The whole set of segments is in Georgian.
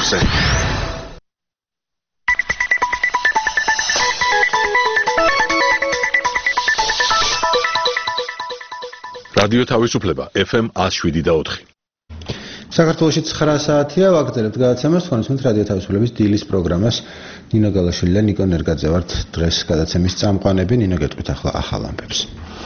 ხალხზე. რადიო თავისუფლება FM 107.4. საქართველოში 9 საათია, ვაგრძელებთ გადაცემას, თქვენს რადიო თავისუფლების დილის პროგრამას. ნინო გალაშვილი და ნიკო ნერგაძე ვართ დღეს გადაცემის წამყვანები. ნინო გეტყვით ახლა ახალ ამბებს.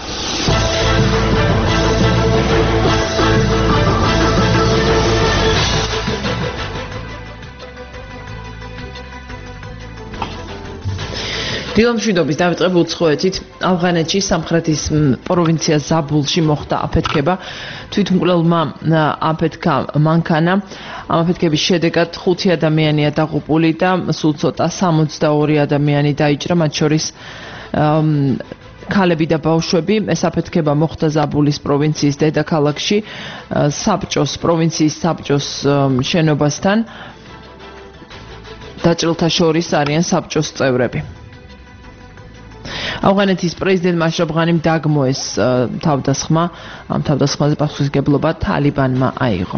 დილამშვიდობის დავიწყებ უცხოეთით. ავღანეთში სამხრეთის პროვინცია ზაბულში მოხდა აფეთქება. თვითმკვლელმა აფეთქა მანქანა. ამ აფეთქების შედეგად 5 ადამიანია დაღუპული და სულ ცოტა 62 ადამიანი დაიჭრა, მათ შორის ქალები და ბავშვები. ეს აფეთქება მოხდა ზაბულის პროვინციის დედაქალაქში, პროვინციის საბჭოს შენობასთან. დაჭრილთა შორის არიან საბჭოს წევრები. ავღანეთის პრეზიდენტმა აშრაფ ღანიმ დაგმოეს თავდასხმა. ამ თავდასხმაზე პასუხისმგებლობა თალიბანმა აიღო.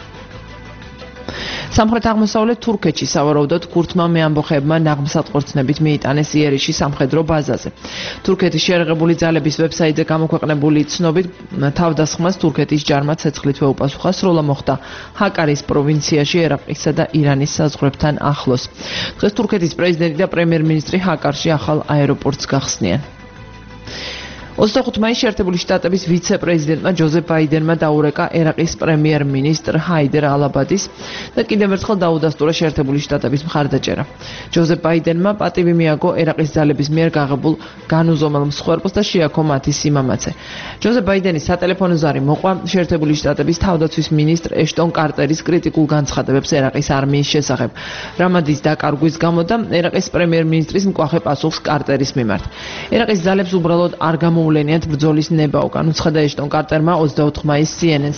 სამხრეთ-აღმოსავლეთ თურქეთში სავარაუდოდ ქურთმა მეამბოხეებმა ნაღმსატყორცნებით მიიტანეს იერიშის სამხედრო ბაზაზე. თურქეთის შეერაღებული ძალების ვებსაიტზე გამოქვეყნებული ცნობით თავდასხმას თურქეთის ჯარმა ცეცხლით შეუპასუხა, სროლა მოხდა ჰაკარის პროვინციაში, ერაყისა და ირანის საზღვრებთან ახლოს. დღეს თურქეთის პრეზიდენტი და პრემიერ-მინისტრი ჰაკარში ახალ აეროპორტს გახსნიან. 25 მაისს შეერთებული შტატების ვიცე-პრეზიდენტმა ჯოზეფ ბაიდენმა დაურეკა ერაყის პრემიერ-მინისტრ ჰაიდერ ალაბადის და კიდევ ერთხელ დაუდასტურა შეერთებული შტატების მხარდაჭერა. ჯოზეფ ბაიდენმა პატივი მიაგო ერაყის ძალების მიერ გაღებულ განუზომელ მსხვერპლს და შეაქო მათი სიმამაცე. ჯოზეფ ბაიდენის სატელეფონო ზარი მოყვა შეერთებული შტატების თავდაცვის მინისტრ ეშტონ კარტერის კრიტიკულ განცხადებებს ერაყის არმიის შესახებ. რამადის დაკარგვის გამო და ერაყის პრემიერ-მინისტრის მკვახე პასუხს კარტერის მიმართ. ერაყის ძალებს უბრალოდ არ მოულენიათ ბრძოლის ნება უკან, უცხადა ეშტონ კარტერმა 24 მაისს CNN-ს.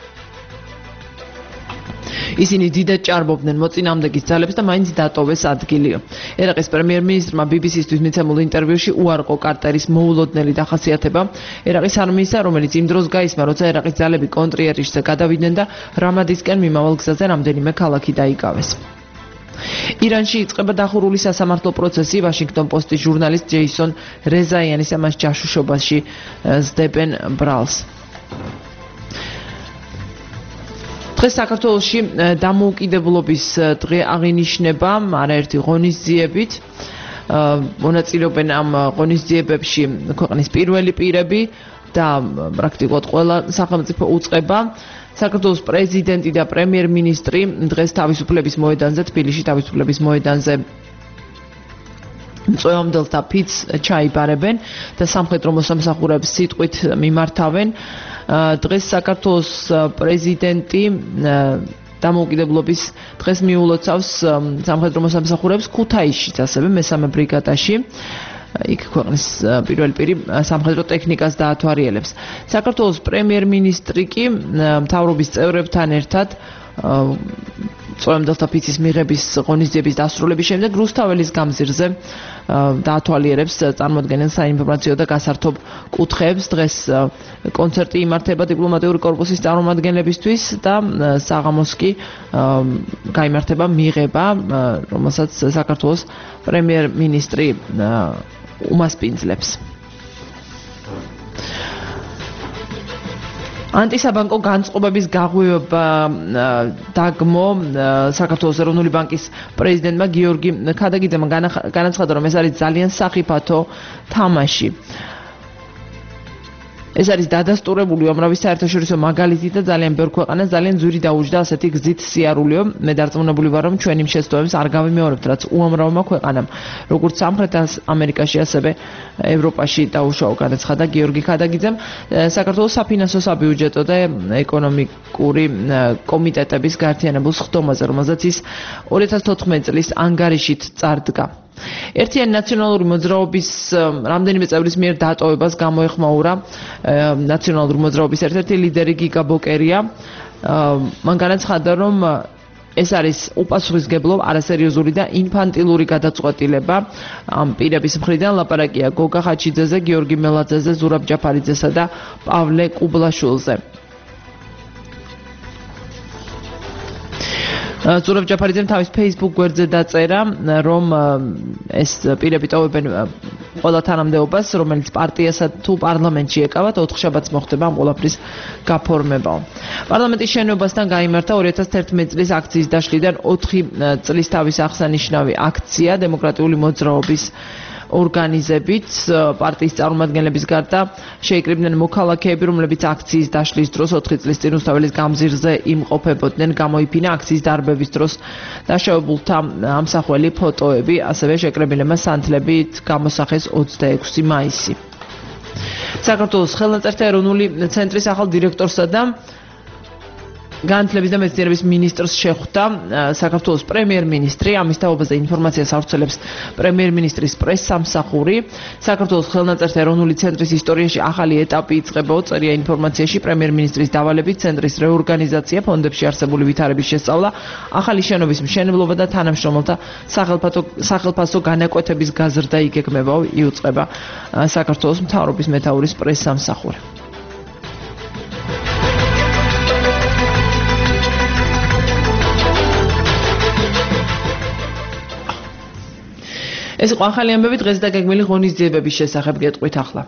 ისინი დიდად ჭარბობდნენ მოწინააღმდეგის ძალებს და მაინც დატოვეს ადგილიო. ერაყის პრემიერ-მინისტრმა BBC-ისთვის მიცემულ ინტერვიუში უარყო კარტერის მოულოდნელი დახასიათება ერაყის არმიისა, რომელიც იმ დროს გაისმა, როცა ერაყის ძალები კონტრიერიშზე გადავიდნენ და რამადისკენ მიმავალ გზაზე რამდენიმე ქალაქი დაიკავეს. ირანში იწყება დახურული სასამართლო პროცესი. ვაშინგტონ პოსტის ჟურნალისტ ჯეისონ რეზაიანის ამას ჯაშუშობაში ზდებენ ბრალს. დღეს საქართველოში დამოუკიდებლობის დღე აღინიშნება არაერთი ღონისძიებით. მონაწილეობენ ამ ღონისძიებებში ქვეყნის პირველი პირები და პრაქტიკულად ყველა სახელმწიფო უწყება. საქართველოს პრეზიდენტი და პრემიერ-მინისტრი დღეს თავისუფლების მოედანზე, თბილისში თავისუფლების მოედანზე წვევამდელთა ფიცს ჩაიბარებენ და სამხედრო მოსამსახურეებს სიტყვით მიმართავენ. დღეს საქართველოს პრეზიდენტი დამოუკიდებლობის დღეს მიულოცავს სამხედრო მოსამსახურეებს ქუთაისშიც, ასევე მესამე ბრიგადაში. იქ ქვეყნის პირველი პირი სამხედრო ტექნიკას დაათვალიერებს. საქართველოს პრემიერ-მინისტრი კი მთავრობის წევრებთან ერთად წვევამდელთა ფიცის მიღების ღონისძიების დასრულების შემდეგ რუსთაველის გამზირზე დაათვალიერებს წარმოადგენენ საინფორმაციო და გასართობ კუთხეებს. დღეს კონცერტი იმართება დიპლომატიური კორპუსის წარმომადგენლებისთვის და საღამოს კი გაიმართება მიღება, რომელსაც საქართველოს პრემიერ-მინისტრი უმასპინძლებს. ანტისაბანკო განწყობების გაღვივება დაგმო საქართველოს ეროვნული ბანკის პრეზიდენტმა გიორგი ქადაგიძემ განაცხადა, რომ ეს არის ძალიან სახიფათო თამაში. ეს არის დადასტურებული უამრავი საერთაშორისო მაგალითი და ძალიან ბევრ ქვეყანას ძალიან ძვირი დაუჯდა ასეთი გზით სიარულიო. მე დარწმუნებული ვარ, რომ ჩვენი შესწავლებს არ გავიმეორებთ, რაც უამრავმა ქვეყანამ, როგორც სამხრეთ ამერიკაში, ასევე ევროპაში დაუშვა, განაცხადა გიორგი ქადაგიძემ. საქართველოს საფინანსო, საბიუჯეტო და ეკონომიკური კომიტეტების გაერთიანებულ სხდომაზე, რომელზეც ის 2014 წლის ანგარიშით წარდგა. ერთიანი ნაციონალური მოძრაობის რამდენიმე წევრის მიერ დატოვებას გამოეხმაურა ნაციონალური მოძრაობის ერთ-ერთი ლიდერი გიგა ბოკერია. მან განაცხადა, რომ ეს არის უპასუხისმგებლო, არასერიოზული და ინფანტილური გადაწყვეტილება. ამ პირების მხრიდან ლაპარაკია გოგა ხაჩიძეზე, გიორგი მელაძეზე, ზურაბ ჯაფარიძესა და პავლე კუბლაშვილზე. ზურაბ ჯაფარიძემ თავის Facebook გვერდზე დაწერა, რომ ეს პირები ტოვებენ ყველა თანამდებობას, რომელიც პარტიასა თუ პარლამენტში ეკავათ, 4 შაბათს მოხდება ამ ყველაფრის გაფორმებაო. პარლამენტის შენობასთან გაიმართა 2011 წლის აქციის დაშლიდან 4 წლის თავის აღსანიშნავი აქცია დემოკრატიული მოძრაობის ორგანიზებით პარტიის წარმომადგენლების გარდა შეიკრიბნენ მოქალაქეები, რომლებიც აქციის დაშლის დროს 4 წლის წინ რუსთაველის გამზირზე იმყოფებოდნენ, გამოიფინა აქციის დარბების დროს დაშავებულთა ამსახველი ფოტოები, ასევე შეკრებილებმა სანთლებით გამოსახეს 26 მაისი. საქართველოს ხელნაწერთა ეროვნული ცენტრის ახალ დირექტორსა და განათლების და მეცნიერების მინისტრს შეხვდა საქართველოს პრემიერ-მინისტრი. ამის თაობაზე ინფორმაციას ავრცელებს პრემიერ-მინისტრის პრესსამსახური. საქართველოს ხელნაწერთა ეროვნული ცენტრის ისტორიაში ახალი ეტაპი იწყებაო, წერია ინფორმაციაში. პრემიერ-მინისტრის დავალებით ცენტრის რეორგანიზაცია, ფონდებში არსებული ვითარების შესწავლა, ახალი შენობის მშენებლობა და თანამშრომელთა სახელფასო განაკვეთების გაზრდა იგეგმებაო, იუწყება საქართველოს მთავრობის მეთაურის პრესსამსახური. ეს იყო ახალი ამბები დღეს და გეგმილი ღონისძიებების შესახებ გეტყვით ახლა.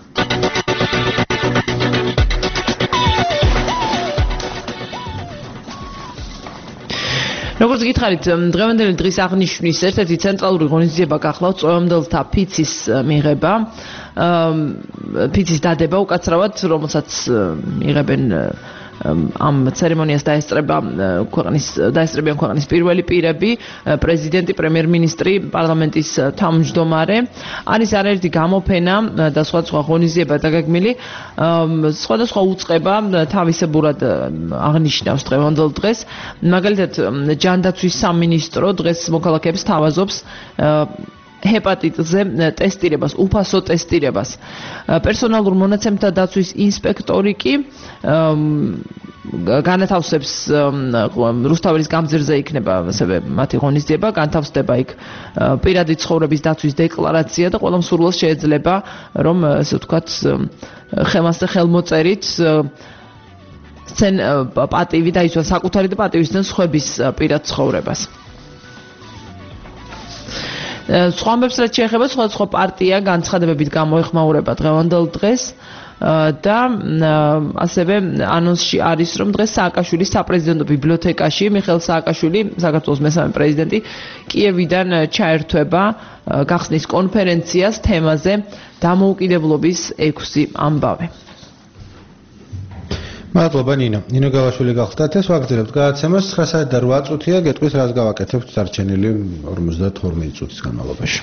როგორც გითხარით, დღევანდელი დღის აღნიშვნის ერთ-ერთი ცენტრალური ღონისძიება გახლავთ წვევამდელთა ფიცის მიღება, ფიცის დადება უკაცრავად, რომელსაც იღებენ ამ ცერემონიას დაესწრებიან ქვეყნის პირველი პირები, პრეზიდენტი, პრემიერ-მინისტრი, პარლამენტის თავმჯდომარე. არის არაერთი გამოფენა და სხვა ღონისძიება დაგეგმილი. სხვადასხვა უწყება თავისებურად აღნიშნავს დღევანდელ დღეს. მაგალითად, ჯანდაცვის სამინისტრო დღეს მოქალაქეებს თავაზობს ჰეპატიტზე ტესტირებას, უფასო ტესტირებას. პერსონალურ მონაცემთა დაცვის ინსპექტორი კი განათავსებს რუსთაველის გამზირზე იქნება ასევე მათი ღონისძიება, განთავსდება იქ პირადი ცხოვრების დაცვის დეკლარაცია და ყველა მსურველს შეიძლება, რომ ესე ვთქვათ, ხელმოწერით პატივი დაიცვან საკუთარი და პატივისცენ სხვების პირად ცხოვრებას. სხვა ამბებს რაც შეეხება სხვადასხვა პარტია განცხადებებით გამოეხმაურება დღევანდელ დღეს და ასევე ანონსში არის რომ დღეს სააკაშვილის საპრეზიდენტო ბიბლიოთეკაში მიხეილ სააკაშვილი საქართველოს მესამე პრეზიდენტი კიევიდან ჩაერთვება გახსნის კონფერენციას თემაზე დამოუკიდებლობის 6 ამბავი. მადლობა ნინო. ნინო გალაშვილი გახლდათ ეს ვაგრძელებთ გადაცემას 9 საათი და 8 წუთია, გეტყვის რას გავაკეთებთ დარჩენილი 52 წუთის განმავლობაში.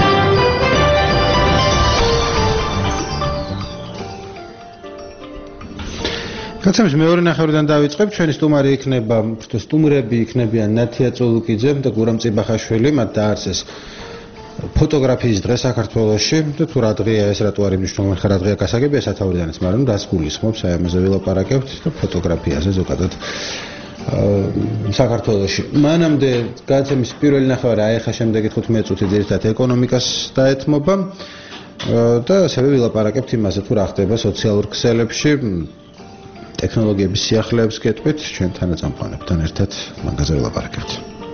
გადაცემის მეორე ნახევრიდან დავიწყებ. ჩვენი სტუმარი იქნება, სტუმრები იქნებიან ნათია წოლუკიძე და გურამ წიბახაშვილი, მათ დაარსეს ფოტოგრაფიის დღე საქართველოში და თუ რა დღეა ეს, რატო არის მნიშვნელოვანი, რა დღეა გასაგებია სათაურიდანაც, მაგრამ რას გულისხმობს, აი ამაზე ვილაპარაკებთ და ფოტოგრაფიაზე ზოგადად საქართველოში. მანამდე გადაცემის პირველი ნახევარი, აი ახლა შემდეგი 15 წუთი ძირითადად ეკონომიკას დაეთმობა და ასევე ვილაპარაკებთ იმაზე, თუ რა ხდება სოციალურ ქსელებში, ტექნოლოგიების სიახლეებს გეტყვით, ჩვენ თანაწამყვანებთან ერთად მაგაზე ვილაპარაკებთ.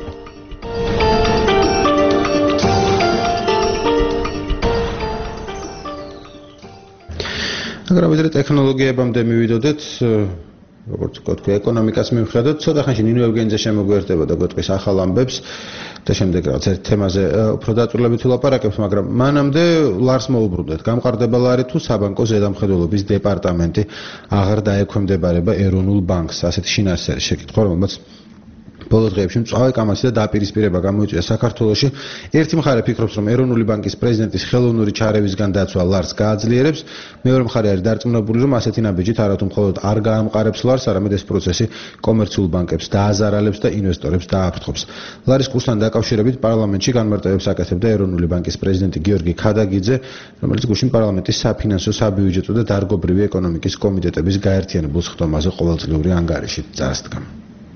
მაგრამ ვიდრე ტექნოლოგიებამდე მივიდოდეთ, როგორც ვთქვი, ეკონომიკას მივხედოთ, ცოტა ხანში ნინო ევგენიძე შემოგვიერთება და გვეტყვის ახალ ამბებს და შემდეგ რაღაც ერთ თემაზე უფრო დაწვრილებით ვილაპარაკებთ, მაგრამ მანამდე ლარს მოუბრუნდეთ. გამყარდება ლარი თუ საბანკო ზედამხედველობის დეპარტამენტი აღარ დაექვემდებარება ეროვნულ ბანკს, ასეთი შინაარსი არის შეკითხვა, რომელმაც ბოლო დღეებში მწვავე კამათი და დაპირისპირება გამოიწვია საქართველოში. ერთი მხარე ფიქრობს, რომ ეროვნული ბანკის პრეზიდენტის ხელოვნური ჩარევისგან დაცვა ლარს გააძლიერებს, მეორე მხარე არის დარწმუნებული, რომ ასეთი ნაბიჯით არათუ მხოლოდ არ გაამყარებს ლარს, არამედ ეს პროცესი კომერციულ ბანკებს დააზარალებს და ინვესტორებს დააფრთხობს. ლარის კურსთან დაკავშირებით პარლამენტში განმარტებებს აკეთებდა ეროვნული ბანკის პრეზიდენტი გიორგი ქადაგიძე, რომელიც გუშინ პარლამენტის საფინანსო, საბიუჯეტო და დარგობრივი ეკონომიკის კომიტეტების გაერთიანებულ სხდომაზე ყოველწლიური ანგარიშით წარსდგა.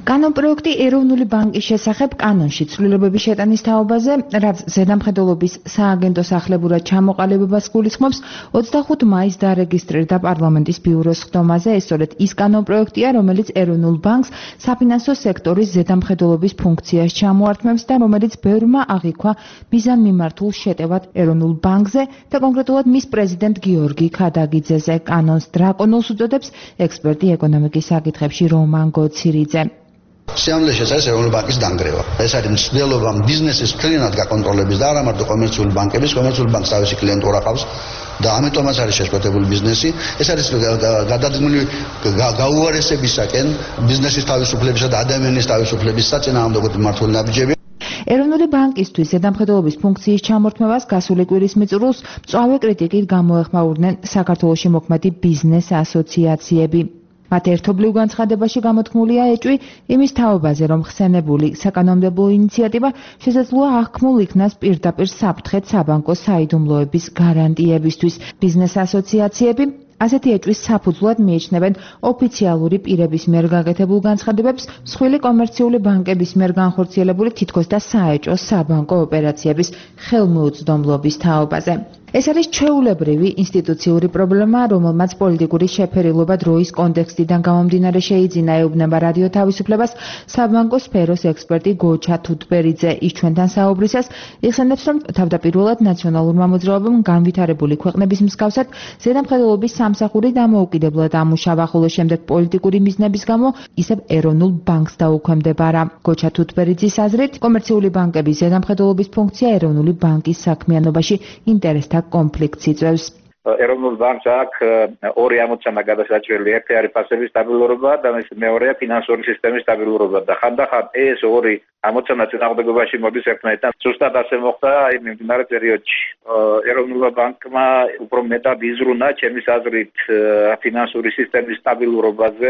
კანონპროექტი ეროვნული ბანკის შესახებ კანონში ცვლილებების შეტანის თაობაზე, რაც ზედამხედველობის სააგენტო სახლებურად ჩამოყალიბებას გულისხმობს, 25 მაისს დარეგისტრირდა პარლამენტის ბიუროს ხდომაზე. ეს სწორედ ის კანონპროექტია, რომელიც ეროვნულ ბანკს საფინანსო სექტორის ზედამხედველობის ფუნქციას ჩამოართმევს და რომელიც ბევრმა აღიქვა მიზანმიმართულ შეტევად ეროვნულ ბანკზე და კონკრეტულად მის პრეზიდენტ გიორგი ქადაგიძეზე. კანონს დრაკონულს უწოდებს ექსპერტი ეკონომიკის საკითხებში რომან გოცირიძე. Სიამლეშიც არის ეროვნული ბანკის დანგრევა. ეს არის მცდელობა ბიზნესის მთლიანად გაკონტროლების და არა მარტო კომერციული ბანკების, კომერციული ბანკს თავისი კლიენტურა ყავს და ამიტომაც არის შეშფოთებული ბიზნესი. ეს არის გადადგმული გაუარესებისაკენ ბიზნესის თავისუფლებისა და ადამიანის თავისუფლების საწინააღმდეგო მმართველი ნაბიჯები. ეროვნული ბანკისთვის ზედამხედველობის ფუნქციის ჩამორთმევას გასული კვირის მიწურულს მწვავე კრიტიკით გამოეხმაურნენ საქართველოში მოქმედი ბიზნეს ასოციაციები. მათ ერთობლივ განცხადებაში გამოთქმულია ეჭვი იმის თაობაზე, რომ ხსენებული საკანონმდებლო ინიციატივა შესაძლოა აღქმულ იქნას პირდაპირ საფრთხედ საბანკო საიდუმლოების გარანტიებისთვის. ბიზნეს ასოციაციები ასეთი ეჭვის საფუძვლად მიიჩნევენ ოფიციალური პირების მიერ გაკეთებულ განცხადებებს მსხვილი კომერციული ბანკების მიერ განხორციელებული თითქოს და საეჭვო საბანკო ოპერაციების ხელმოუწვდომლობის თაობაზე. ეს არის ჩვეულებრივი ინსტიტუციური პრობლემა, რომელმაც პოლიტიკური შეფერილობა დროის კონტექსტიდან გამომდინარე შეიძინა, ეუბნება რადიო თავისუფლებას საბანკო სფეროს ექსპერტი გოჩა თუთბერიძე. ის ჩვენთან საუბრისას იხსენებს, რომ თავდაპირველად ნაციონალურმა მოძრაობამ განვითარებული ქვეყნების მსგავსად ზედამხედველობის სამსახური დამოუკიდებლად ამუშავა, ხოლო შემდეგ პოლიტიკური მიზნების გამო ისევ ეროვნულ ბანკს დაუქვემდებარა. გოჩა თუთბერიძის აზრით, კომერციული ბანკების ზედამხედველობის ფუნქცია ეროვნული ბანკის საქმიანობაში ინტერესთა კონფლიქტს იწვევს. ეროვნულ ბანკს აქვს ორი ამოცანა გადასაჭრელი. ერთი არის ფასების სტაბილურობა და მეორეა ფინანსური სისტემის სტაბილურობა და ხანდახან ეს ორი ამოცანა წინააღმდეგობაში მოდის ერთმანეთთან. ზუსტად ასე მოხდა იმ მიმდინარე პერიოდში. ეროვნულმა ბანკმა უფრო მეტად იზრუნა ჩემის აზრით ფინანსური სისტემის სტაბილურობაზე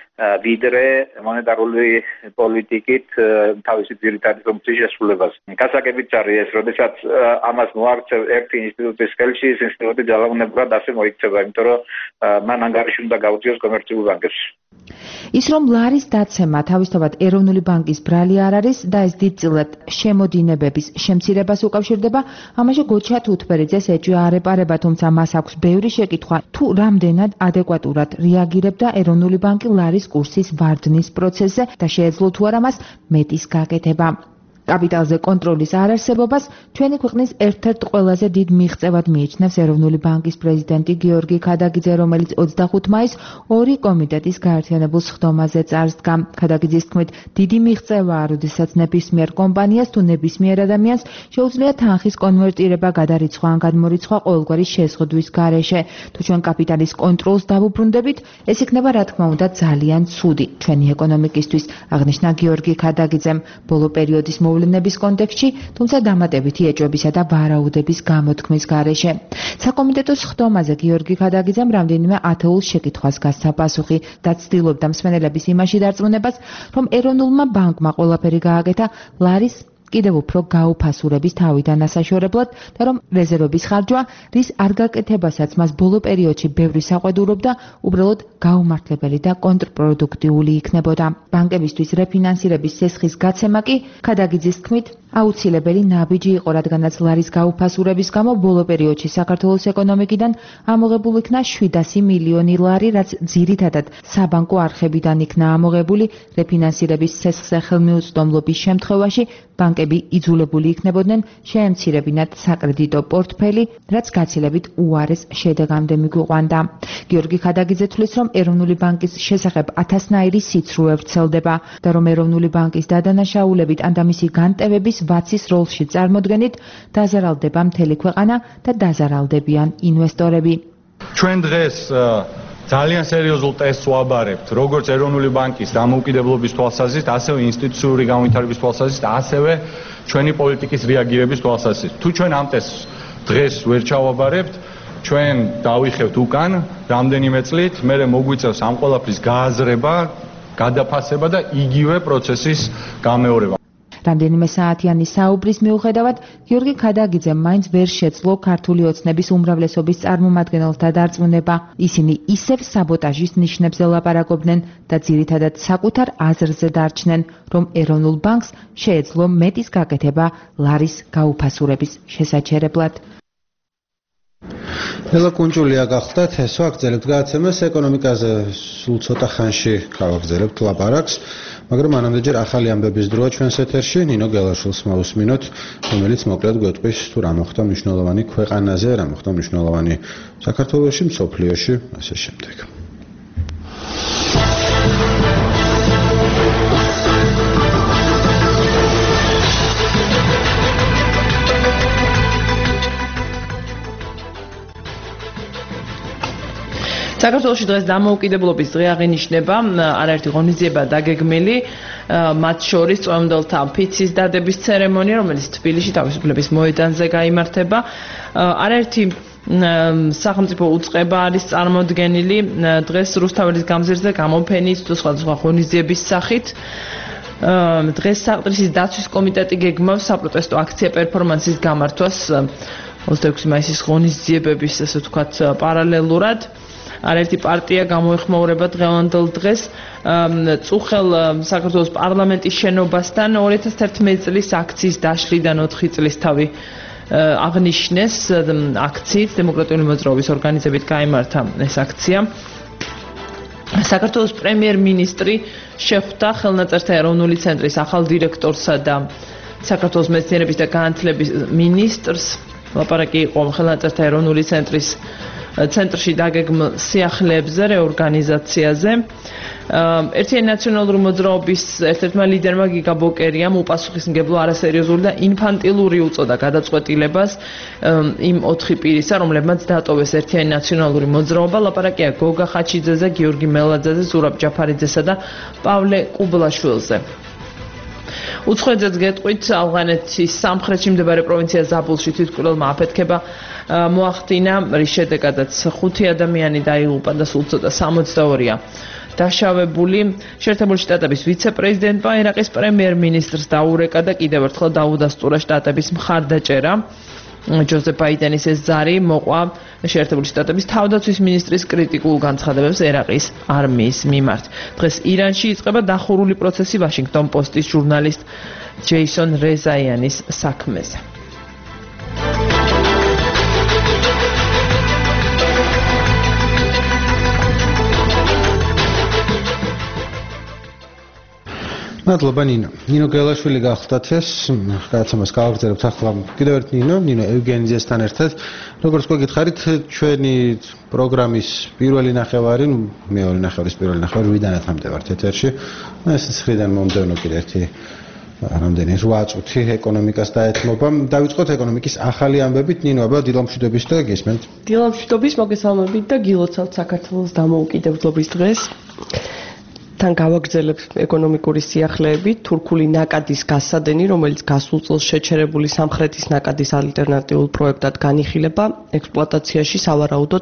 ვიდრე მონეტარული პოლიტიკით თავისი ძირითადი ფუნქციის შესრულებას. გასაგებიც არის ეს, როდესაც ამას მოაქცევ ერთი ინსტიტუტის ხელში, ეს ინსტიტუტი ძალაუნებურად ასე მოიქცევა, იმიტომ რომ მან ანგარიში უნდა გაუწიოს კომერციულ ბანკებში. ის რომ ლარის დაცემა თავისთავად ეროვნული ბანკის ბრალი არ არის და ეს დიდწილად შემოდინებების შემცირებას უკავშირდება, ამაში გოჩა თუთბერიძეს ეჭვი არ ეპარება, თუმცა მას აქვს ბევრი შეკითხვა, თუ რამდენად ადეკვატურად რეაგირებდა ეროვნული ბანკი ლარის კურსის ვარდნის პროცესზე და შეეძლო თუ არა მას მეტის გაკეთება. კაპიტალზე კონტროლის არარსებობას ჩვენი ქვეყნის ერთ-ერთ ყველაზე დიდ მიღწევად მიიჩნევს ეროვნული ბანკის პრეზიდენტი გიორგი ქადაგიძე, რომელიც 25 მაისს ორი კომიტეტის გაერთიანებულ სხდომაზე წარსდგა. ქადაგიძის თქმით, დიდი მიღწევაა, როდესაც ნებისმიერ კომპანიას თუ ნებისმიერ ადამიანს შეუძლია თანხის კონვერტირება, გადარიცხვა ან გადმორიცხვა ყოველგვარი შეზღუდვის გარეშე. თუ ჩვენ კაპიტალის კონტროლს დავუბრუნდებით, ეს იქნება რა თქმა უნდა ძალიან ცუდი ჩვენი ეკონომიკისთვის, აღნიშნა გიორგი ქადაგიძემ. ბოლო პერიოდის მოვლენების კონტექსტში, თუმცა დამატებითი ეჭვებისა და ვარაუდების გამოთქმის გარეშე. საკომიტეტო სხდომაზე გიორგი ქადაგიძემ რამდენიმე ათეულ შეკითხვას გასცა პასუხი და ცდილობდა მსმენელების იმაში დარწმუნებას, რომ ეროვნულმა ბანკმა ყველაფერი გააკეთა ლარის კიდევ უფრო გაუფასურების თავიდან ასაშორებლად და რომ რეზერვების ხარჯვა, რის არ გაკეთებასაც მას ბოლო პერიოდში ბევრი საყვედურობდა, უბრალოდ გაუმართლებელი და კონტრპროდუქტიული იქნებოდა. ბანკებისთვის რეფინანსირების სესხის გაცემა კი ქადაგიძის თქმით აუცილებელი ნაბიჯი იყო, რადგანაც ლარის გაუფასურების გამო ბოლო პერიოდში საქართველოს ეკონომიკიდან ამოღებულ იქნა 700 მილიონი ლარი, რაც ძირითადად საბანკო არხებიდან იქნა ამოღებული. რეფინანსირების სესხზე ხელმიუწვდომლობის შემთხვევაში ბანკები იძულებული იქნებოდნენ შეემცირებინათ საკრედიტო პორტფელი, რაც გაცილებით უარეს შედეგამდე მიგვიყვანდა. გიორგი ქადაგიძე თვლის, რომ ეროვნული ბანკის შესახებ ათასნაირი სიცრუე ვრცელდება და რომ ეროვნული ბანკის დადანაშაულებით ან და მისი განტევების ვაცის როლში წარმოდგენით დაზარალდება მთელი ქვეყანა და დაზარალდებიან ინვესტორები. ჩვენ დღეს ძალიან სერიოზულ ტესტს ვაბარებთ, როგორც ეროვნული ბანკის დამოუკიდებლობის თვალსაზრისით, ასევე ინსტიტუციური განვითარების თვალსაზრისით, ასევე ჩვენი პოლიტიკის რეაგირების თვალსაზრისით. თუ ჩვენ ამ ტესტს დღეს ვერ ჩავაბარებთ, ჩვენ დავიხევთ უკან რამდენიმე წლით, მერე მოგვიწევს ამ ყველაფრის გააზრება, გადაფასება და იგივე პროცესის გამეორება. რამდენიმე საათიანი საუბრის მიუხედავად, გიორგი ქადაგიძემ მაინც ვერ შეძლო ქართული ოცნების უმრავლესობის წარმომადგენელთა დარწმუნება. ისინი ისევ საბოტაჟის ნიშნებზე ლაპარაკობდნენ და ძირითადად საკუთარ აზრზე დარჩნენ, რომ ეროვნულ ბანკს შეეძლო მეტის გაკეთება ლარის გაუფასურების შესაჩერებლად. ნელა კუნჭულია გახლდათ, ეს ვაგრძელებთ გადაცემას ეკონომიკაზე სულ ცოტა ხანში გავაგრძელებთ ლაპარაკს, მაგრამ მანამდე ახალი ამბების დროა ჩვენს ეთერში. ნინო გელაშვილს მოვუსმინოთ, რომელიც მოკლედ გვეტყვის თუ რა მოხდა მნიშვნელოვანი ქვეყანაზე, რა მოხდა მნიშვნელოვანი საქართველოში, მსოფლიოში, ასე შემდეგ. საქართველოში დღეს დამოუკიდებლობის დღე აღინიშნება, არაერთი ღონისძიება დაგეგმილი, მათ შორის წვემდელთა ფიცის დადების ცერემონია, რომელიც თბილისში თავისუფლების მოედანზე გაიმართება. არაერთი სახელმწიფო უწყება არის წარმოდგენილი დღეს რუსთაველის გამზირზე გამოფენის თუ სხვადასხვა ღონისძიების სახით. დღეს საყდრისის დაცვის კომიტეტი გეგმავს საპროტესტო აქცია პერფორმანსის გამართვას 26 მაისის ღონისძიებების, ასე ვთქვათ, პარალელურად. არაერთი პარტია გამოეხმაურება დღევანდელ დღეს წუხელ საქართველოს პარლამენტის შენობასთან 2011 წლის აქციის დაშლიდან 4 წლის თავი აღნიშნეს აქციით დემოკრატიული მოძრაობის ორგანიზებით გაიმართა ეს აქცია. საქართველოს პრემიერ-მინისტრი შეხვდა ხელნაწერთა ეროვნული ცენტრის ახალ დირექტორსა და საქართველოს მეცნიერების და განათლების მინისტრს. ლაპარაკი იყო ხელნაწერთა ეროვნული ცენტრში დაგეგმილ სიახლეებზე, რეორგანიზაციაზე. ერთიანი ნაციონალური მოძრაობის ერთ-ერთმა ლიდერმა გიგა ბოკერიამ უპასუხისმგებლო არასერიოზული და ინფანტილური უწოდა გადაწყვეტილებას იმ 4 პირისა, რომლებმაც დატოვეს ერთიანი ნაციონალური მოძრაობა. ლაპარაკია გოგა ხაჩიძეზე, გიორგი მელაძეზე, ზურაბ ჯაფარიძესა და პავლე კუბლაშვილზე. უცხოეთზეც გეტყვით, ავღანეთის სამხრეთში მდებარე პროვინცია ზაბულში თვითმკვლელმა აფეთქება მოახდინა, რის შედეგადაც 5 ადამიანი დაიღუპა და სულ ცოტა 62-ია დაშავებული. შეერთებული შტატების ვიცე-პრეზიდენტმა ერაყის პრემიერ-მინისტრს დაურეკა და კიდევ ერთხელ დაუდასტურა შტატების მხარდაჭერა. ჯოზეფ ბაიდენის ეს ზარი მოყვა შეერთებული შტატების თავდაცვის მინისტრის კრიტიკულ განცხადებებს ერაყის არმიის მიმართ. დღეს ირანში იწყება დახურული პროცესი ვაშინგტონ პოსტის ჟურნალისტ ჯეისონ რეზაიანის საქმეზე. მადლობა ნინო. ნინო გელაშვილი გახლდათ ეს გადაცემას გავაგრძელებთ ახლა კიდევ ერთ ნინო ევგენიძესთან ერთად. როგორც გითხარით, ჩვენი პროგრამის პირველი ნახევარი, მეორე ნახევრის პირველი ნახევარი ვიდანათამდე ვართ ეთერში. ეს ცხრიდან მომდევნო კიდე ერთი რამდენი 8 წუთი ეკონომიკას დაეთმობა. დავიწყოთ ეკონომიკის ახალი ამბებით. ნინო, აბა დილამშვიდობის და გესმენთ. დილამშვიდობის, მოგესალმებით და გილოცავთ საქართველოს დამოუკიდებლობის დღეს. თან გავაგრძელებთ ეკონომიკური სიახლეები, თურქული ნაკადის გასადენი, რომელიც გასულ წელს შეჩერებული სამხრეთის ნაკადის ალტერნატიულ პროექტად განიხილება, ექსპლუატაციაში სავარაუდოდ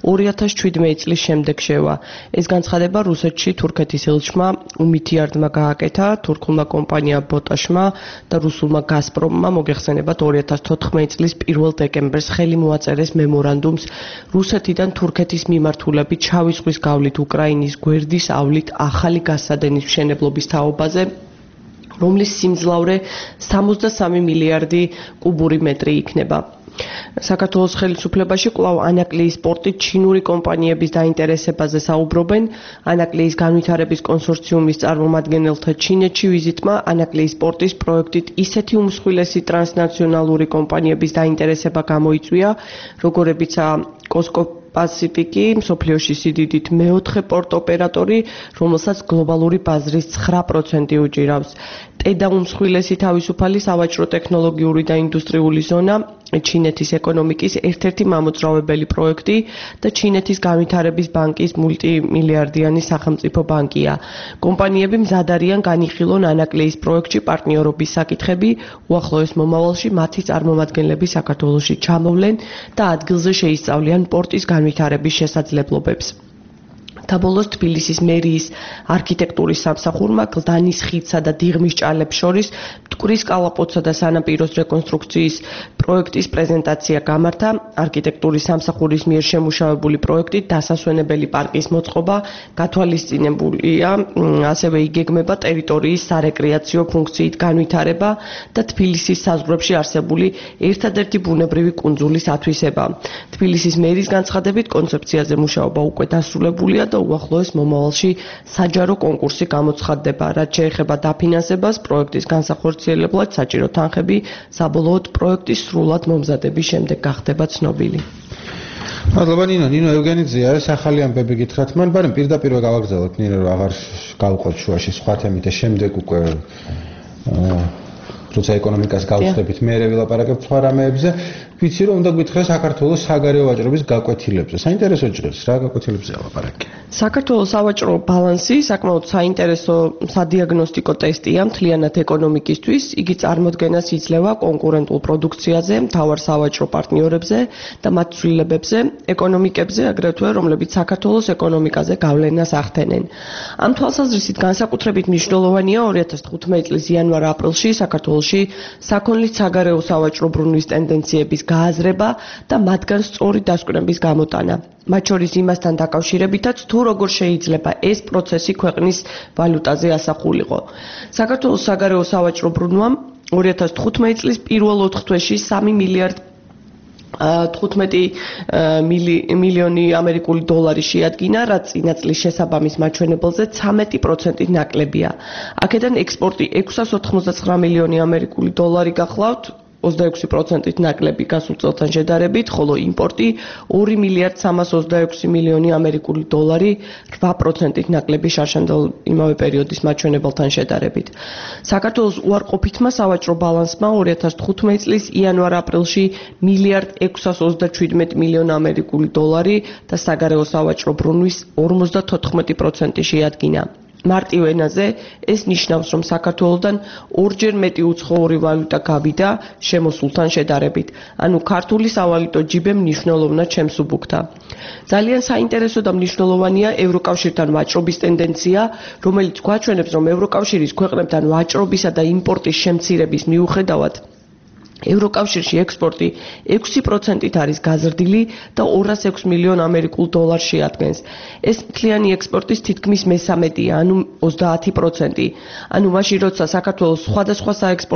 2017 წლის შემდეგ შევა. ეს განცხადება რუსეთში თურქეთის ელჩმა უმითიარდმა გააკეთა, თურქულმა კომპანია ბოტაშმა და რუსულმა გაზპრომმა მოგეხსენებათ 2014 წლის 1 დეკემბერს ხელი მოაწერეს მემორანდუმს რუსეთიდან თურქეთის მიმართულებით შავი ზღვის გავლით უკრაინის გვერდის ავლით ახალი გასადენის მშენებლობის თაობაზე, რომლის სიმძლავრე 63 მილიარდი კუბური მეტრი იქნება. საქართველოს ხელისუფლებაში კვლავ ანაკლიის პორტით ჩინური კომპანიების დაინტერესებაზე საუბრობენ. ანაკლიის განვითარების კონსორციუმის წარმომადგენელთა ჩინეთში ვიზიტმა ანაკლიის პორტის პროექტით ისეთი უმსხვილესი ტრანსნაციონალური კომპანიების დაინტერესება გამოიწვია, როგორებიცაა კოსკო პასიფიკი, მსოფლიოში სიდიდით მეოთხე პორტ ოპერატორი, რომელსაც გლობალური ბაზრის 9% უჭირავს. ტედა უმსხვილესი თავისუფალი სავაჭრო ტექნოლოგიური და ინდუსტრიული ზონა, ჩინეთის ეკონომიკის ერთ-ერთი მამოძრავებელი პროექტი და ჩინეთის განვითარების ბანკის მულტიმილიარდიანი სახელმწიფო ბანკია. კომპანიები მზად არიან განიხილონ ანაკლიის პროექტში პარტნიორობის საკითხები, უახლოეს მომავალში მათი წარმომადგენლები საქართველოში ჩამოვლენ და ადგილზე შეისწავლიან პორტის განვითარების შესაძლებლობებს. მარტთა ბოლოს თბილისის მერიის არქიტექტურის სამსახურმა გლდანის ხიდსა და დიღმის ჭალებს შორის მტკვრის კალაპოტსა და სანაპიროს რეკონსტრუქციის პროექტის პრეზენტაცია გამართა. არქიტექტურის სამსახურის მიერ შემუშავებული პროექტით დასასვენებელი პარკის მოწყობა გათვალისწინებულია, ასევე იგეგმება ტერიტორიის სარეკრეაციო ფუნქციით განვითარება და თბილისის საზღვრებში არსებული ერთადერთი ბუნებრივი კუნძულის ათვისება. თბილისის მერის განცხადებით კონცეფციაზე მუშაობა უკვე დასრულებულია და უახლოეს მომავალში საჯარო კონკურსი გამოცხადდება. რაც შეეხება დაფინანსებას, პროექტის განსახორციელებლად საჭირო თანხები საბოლოოდ პროექტის სრულად მომზადების შემდეგ გახდება ცნობილი. მადლობა ნინო ევგენიძე არის ახალი ამბები გითხრათ მან, მაგრამ პირდაპირ გავაგზავნოთ ნინო რომ აღარ გავყოთ შუაში სხვა თემით და შემდეგ უკვე როცა ეკონომიკას გავხსნებით მე ვილაპარაკებთ სხვა რამეებზე. ვიცი რომ უნდა გითხრათ საქართველოს საგარეო ვაჭრობის გაკვეთილებზე. საინტერესო ჭრებს რა გაკვეთილებზე ელაპარაკე. საქართველოს სავაჭრო ბალანსი საკმაოდ საინტერესო სადიაგნოსტიკო ტესტია მთლიანად ეკონომიკისთვის. იგი წარმოდგენას იძლევა კონკურენტულ პროდუქციაზე, მთავარ სავაჭრო პარტნიორებზე და მათ ცვლილებებზე, ეკონომიკებზე, აგრეთვე რომლებიც საქართველოს ეკონომიკაზე გავლენას ახდენენ. ამ თვალსაზრისით განსაკუთრებით მნიშვნელოვანია 2015 წლის იანვარ-აპრილში საქართველოში საქონლის საგარეო სავაჭრო ბრუნვის ტენდენციების გააზრება და მათგან სწორი დასკვნების გამოტანა. მათ შორის იმასთან დაკავშირებითაც თუ როგორ შეიძლება ეს პროცესი ქვეყნის ვალუტაზე ასახულიყო. საქართველოს საგარეო სავაჭრო ბრუნვამ 2015 წლის პირველ 4 თვეში 3 მილიარდ 15 მილიონი ამერიკული დოლარი შეადგინა, რაც წინა წლის შესაბამის მაჩვენებელზე 13%-ით ნაკლებია. აქედან ექსპორტი 689 მილიონი ამერიკული დოლარი გახლავთ, 26%-ით ნაკლები გასულ წელთან შედარებით, ხოლო იმპორტი 2 მილიარდ 326 მილიონი ამერიკული დოლარი, 8%-ით ნაკლები შარშანდელ იმავე პერიოდის მაჩვენებელთან შედარებით. საქართველოს უარყოფითმა სავაჭრო ბალანსმა 2015 წლის იანვარ-აპრილში მილიარდ 627 მილიონი ამერიკული დოლარი და საგარეო სავაჭრო ბრუნვის 54% შეადგინა. მარტივ ენაზე ეს ნიშნავს, რომ საქართველოსთან ორჯერ მეტი უცხოური ვალუტა გავიდა შემოსულთან შედარებით. ანუ ქართული სავალუტო ჯიბე მნიშვნელოვნად შემსუბუქდა. ძალიან საინტერესო და მნიშვნელოვანია ევროკავშირთან ვაჭრობის ტენდენცია, რომელიც გვაჩვენებს, რომ ევროკავშირის ქვეყნებთან ვაჭრობისა და იმპორტის შემცირების მიუხედავად ევროკავშირში ექსპორტი 6%-ით არის გაზრდილი და 206 მილიონ ამერიკულ დოლარს შეადგენს. ეს მთლიანი ექსპორტის თითქმის მესამედია, ანუ 30%. ანუ მაშინ როცა საქართველოს სხვადასხვა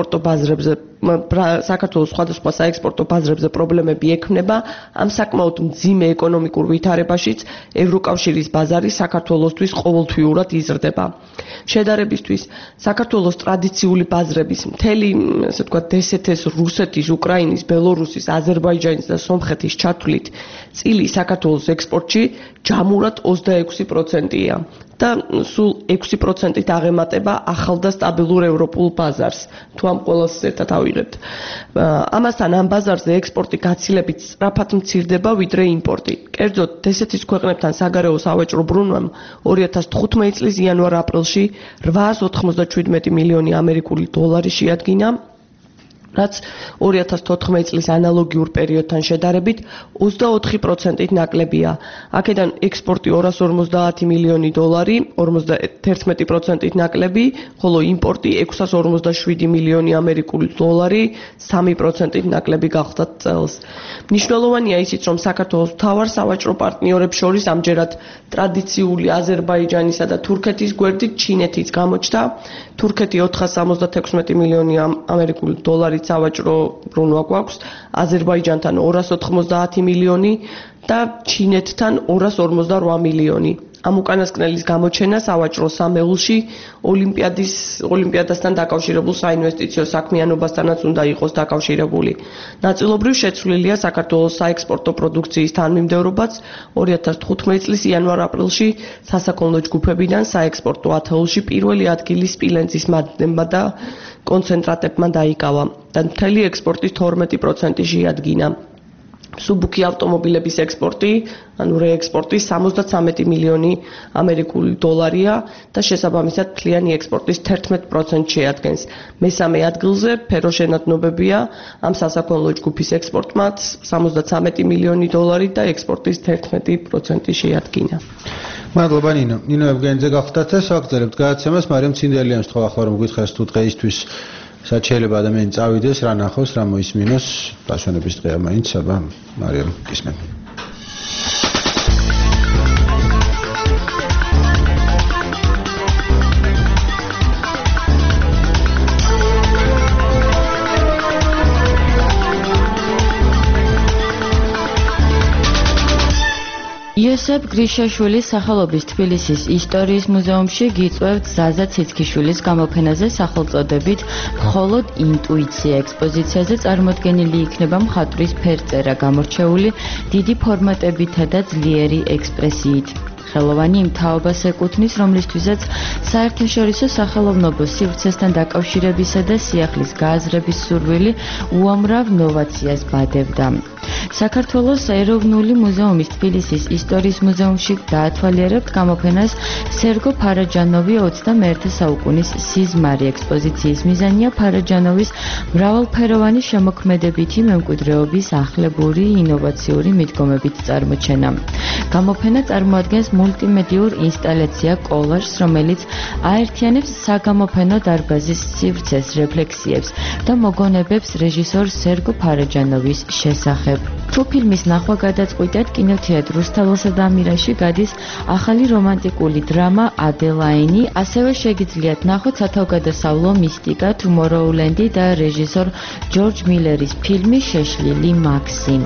საექსპორტო ბაზრებზე პრობლემები ექმნება, ამ საკმაოდ მძიმე ეკონომიკურ ვითარებაშიც ევროკავშირის ბაზარი საქართველოსთვის ყოველთვიურად იზრდება. შედარებისთვის, საქართველოს ტრადიციული ბაზრების მთელი, ასე ვთქვათ, დსთ-ს, რუსეთის, უკრაინის, ბელორუსის, აზერბაიჯანის და სომხეთის ჩათვლით წილი საქართველოს ექსპორტში ჯამურად 26%-ია და სულ 6%-ით აღემატება ახალ და სტაბილურ ევროპულ ბაზარს, თუ ამ ყველას ერთად ავიღებთ. ამასთან ამ ბაზარზე ექსპორტი გაცილებით სწრაფად მცირდება ვიდრე იმპორტი. კერძოდ, დსთ-ის ქვეყნებთან საგარეო სავაჭრო ბრუნვამ 2015 წლის იანვარ-აპრილში 897 მილიონი ამერიკული დოლარი შეადგინა, რაც 2014 წლის ანალოგიურ პერიოდთან შედარებით 24%-ით ნაკლებია. აქედან ექსპორტი 250 მილიონი დოლარი, 51%-ით ნაკლები, ხოლო იმპორტი 657 მილიონი ამერიკული დოლარი, 3%-ით ნაკლები გახდა წელს. მნიშვნელოვანია ისიც, რომ საქართველოს მთავარ სავაჭრო პარტნიორებს შორის ამჯერად ტრადიციული აზერბაიჯანისა და თურქეთის გვერდით ჩინეთიც გამოჩნდა. თურქეთი 476 მილიონი ამერიკული დოლარი სავაჭრო ბრუნვა გვაქვს, აზერბაიჯანთან 290 მილიონი და ჩინეთთან 258 მილიონი. ამ უკანასკნელის გამოჩენა სავაჭრო სამეულში ოლიმპიადასთან დაკავშირებულ საინვესტიციო საქმიანობასთანაც უნდა იყოს დაკავშირებული. ნაწილობრივ შეცვლილია საქართველოს საექსპორტო პროდუქციის თანმიმდევრობაც 2015 წლის იანვარ-აპრილში სასაქონლო ჯგუფებიდან საექსპორტო ათეულში პირველი ადგილი სპილენძის მადნებმა და კონცენტრატებმა დაიკავა და მთელი ექსპორტის 12% შეადგინა. სუბუქი ავტომობილების ექსპორტი, ანუ რეექსპორტი 73 მილიონი ამერიკული დოლარია და შესაბამისად მთლიანი ექსპორტის 11% შეადგენს. მესამე ადგილზე ფეროშენადნობებია, ამ სასაქონლო ჯგუფის ექსპორტმაც 73 მილიონი დოლარი და ექსპორტის 11% შეადგინა. მადლობა ნინო. ნინო ევგენიძე გახდათ ეს ვაგრძელებთ გადაცემას, მაგრამ ცინდელიანს თქვა ახლა რომ გითხარს თუ დღეისთვის სად შეიძლება ადამიანი წავიდეს, რა ნახოს, რა მოისმინოს, პასუხების დღეა მაინც, აბა მარიამ გისმენ. იოსებ გრიშაშვილის სახელობის თბილისის ისტორიის მუზეუმში გიწევთ ზაზა ციცქიშვილის გამოფენაზე სახელწოდებით მხოლოდ ინტუიცია ექსპოზიციაზე წარმოდგენილი იქნება მხატვრის ფერწერა გამორჩეული დიდი ფორმატებითა და ძლიერი ექსპრესიით. ხელოვანი იმ თაობას ეკუთვნის, რომლისთვისაც საერთაშორისო სახელოვნებო სივრცესთან დაკავშირებისა და სიახლის გააზრების სურვილი უამრავ ნოვაციას ბადებდა. საქართველოს ეროვნული მუზეუმის თბილისის ისტორიის მუზეუმში დაათვალიერებთ გამოფენას სერგო ფარაჯანოვი 21 საუკუნის სიზმარი ექსპოზიციის მიზანია ფარაჯანოვის მრავალფეროვანი შემოქმედებითი მემკვიდრეობის ახლებური ინოვაციური მიდგომებით წარმოჩენა. გამოფენა წარმოადგენს მულტიმედიურ ინსტალაცია კოლაჟს, რომელიც აერთიანებს საგამოფენო დარბაზის სივრცეს რეფლექსიებს და მოგონებებს რეჟისორ სერგო ფარაჯანოვის შესახებ. თუ ფილმის ნახვა გადაწყვიტეთ, კინოთეატრ რუსთაველსა და ამირაში გადის ახალი რომანტიკული დრამა ადელაინი, ასევე შეგიძლიათ ნახოთ სათავგადასავლო მისტიკა თუმოროულენდი და რეჟისორ ჯორჯ მილერის ფილმი შეშლილი მაქსიმ.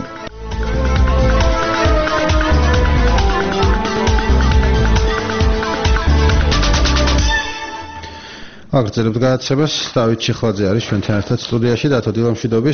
აგრძელებთ გადაცემას, დავით ჩიხლაძე არის ჩვენთან ერთად სტუდიაში, დათო დილამშვიდობის.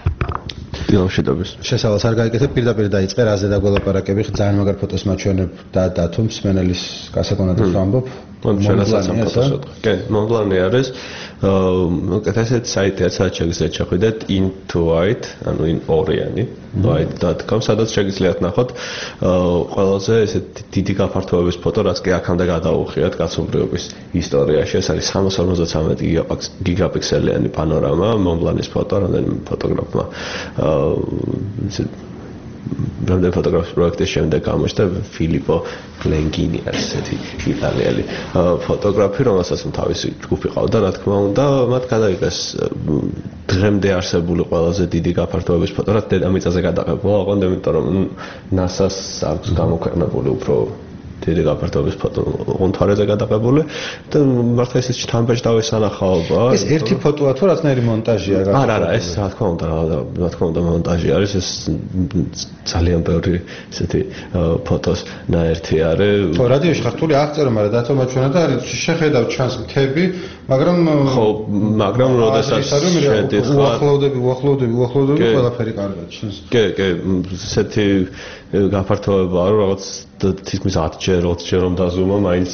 შესავალს არ გაიგეთ, პირდაპირ დაიწყე, რაზე დაგველაპარაკები, ძალიან მაგარ ფოტოს მაჩვენებ და დათომ მსმენელის გასაკონადებს ვამბობ. კი, მომბლანი არის. უკეთესად საიტია, სადაც შეგიძლიათ შეხვიდეთ into white, ანუ in orient, white.com, სადაც შეგიძლიათ ნახოთ ყველაზე ესეთ დიდი გაფართოების ფოტო, რაც კი აქამდე გადაუხიათ კაცობრიობის ისტორიაში. ეს არის 353 გიგაპიქსელიანი პანორამა, მომბლანის ფოტო, რამდენიმე ფოტოგრაფმა რამდენი ფოტოგრაფის პროექტის შემდეგ გამოჩნდა ფილიპო გლენგინი არის ესეთი იტალიელი ფოტოგრაფი, რომელსაც თავისი ჯგუფი ყავდა, რა თქმა უნდა, მათ გადაიღეს დღემდე არსებული ყველაზე დიდი გაფართოების ფოტო, რაც დედამიწაზე გადაღებულა, ოღონდ იმიტომ რომ NASA-ს აქვს გამოქვეყნებული უფრო დიდი გაფართოების ფოტო თვალეზე გადაღებული და მართლა ეს ჩთამბეჭ დავესანახაობა. ეს ერთი ფოტოა თუ რაღაცნაირი მონტაჟია? არა, ეს რა თქმა უნდა მონტაჟი არის, ეს ძალიან ბევრი ესეთი ფოტოს ნაერთი არის. ხო, რადიოში ხარ თული აღწერო, მაგრამ დათო მაჩვენა და შეხედავ ჩანს მთები, მაგრამ როდესაც შედის უახლოვდები ყველაფერი კარგად ჩანს. კი, ესეთი გაფართოებაა, რომ რაღაც თითქმის 10-ჯერ, 20-ჯერ რომ დაზუმა, მაინც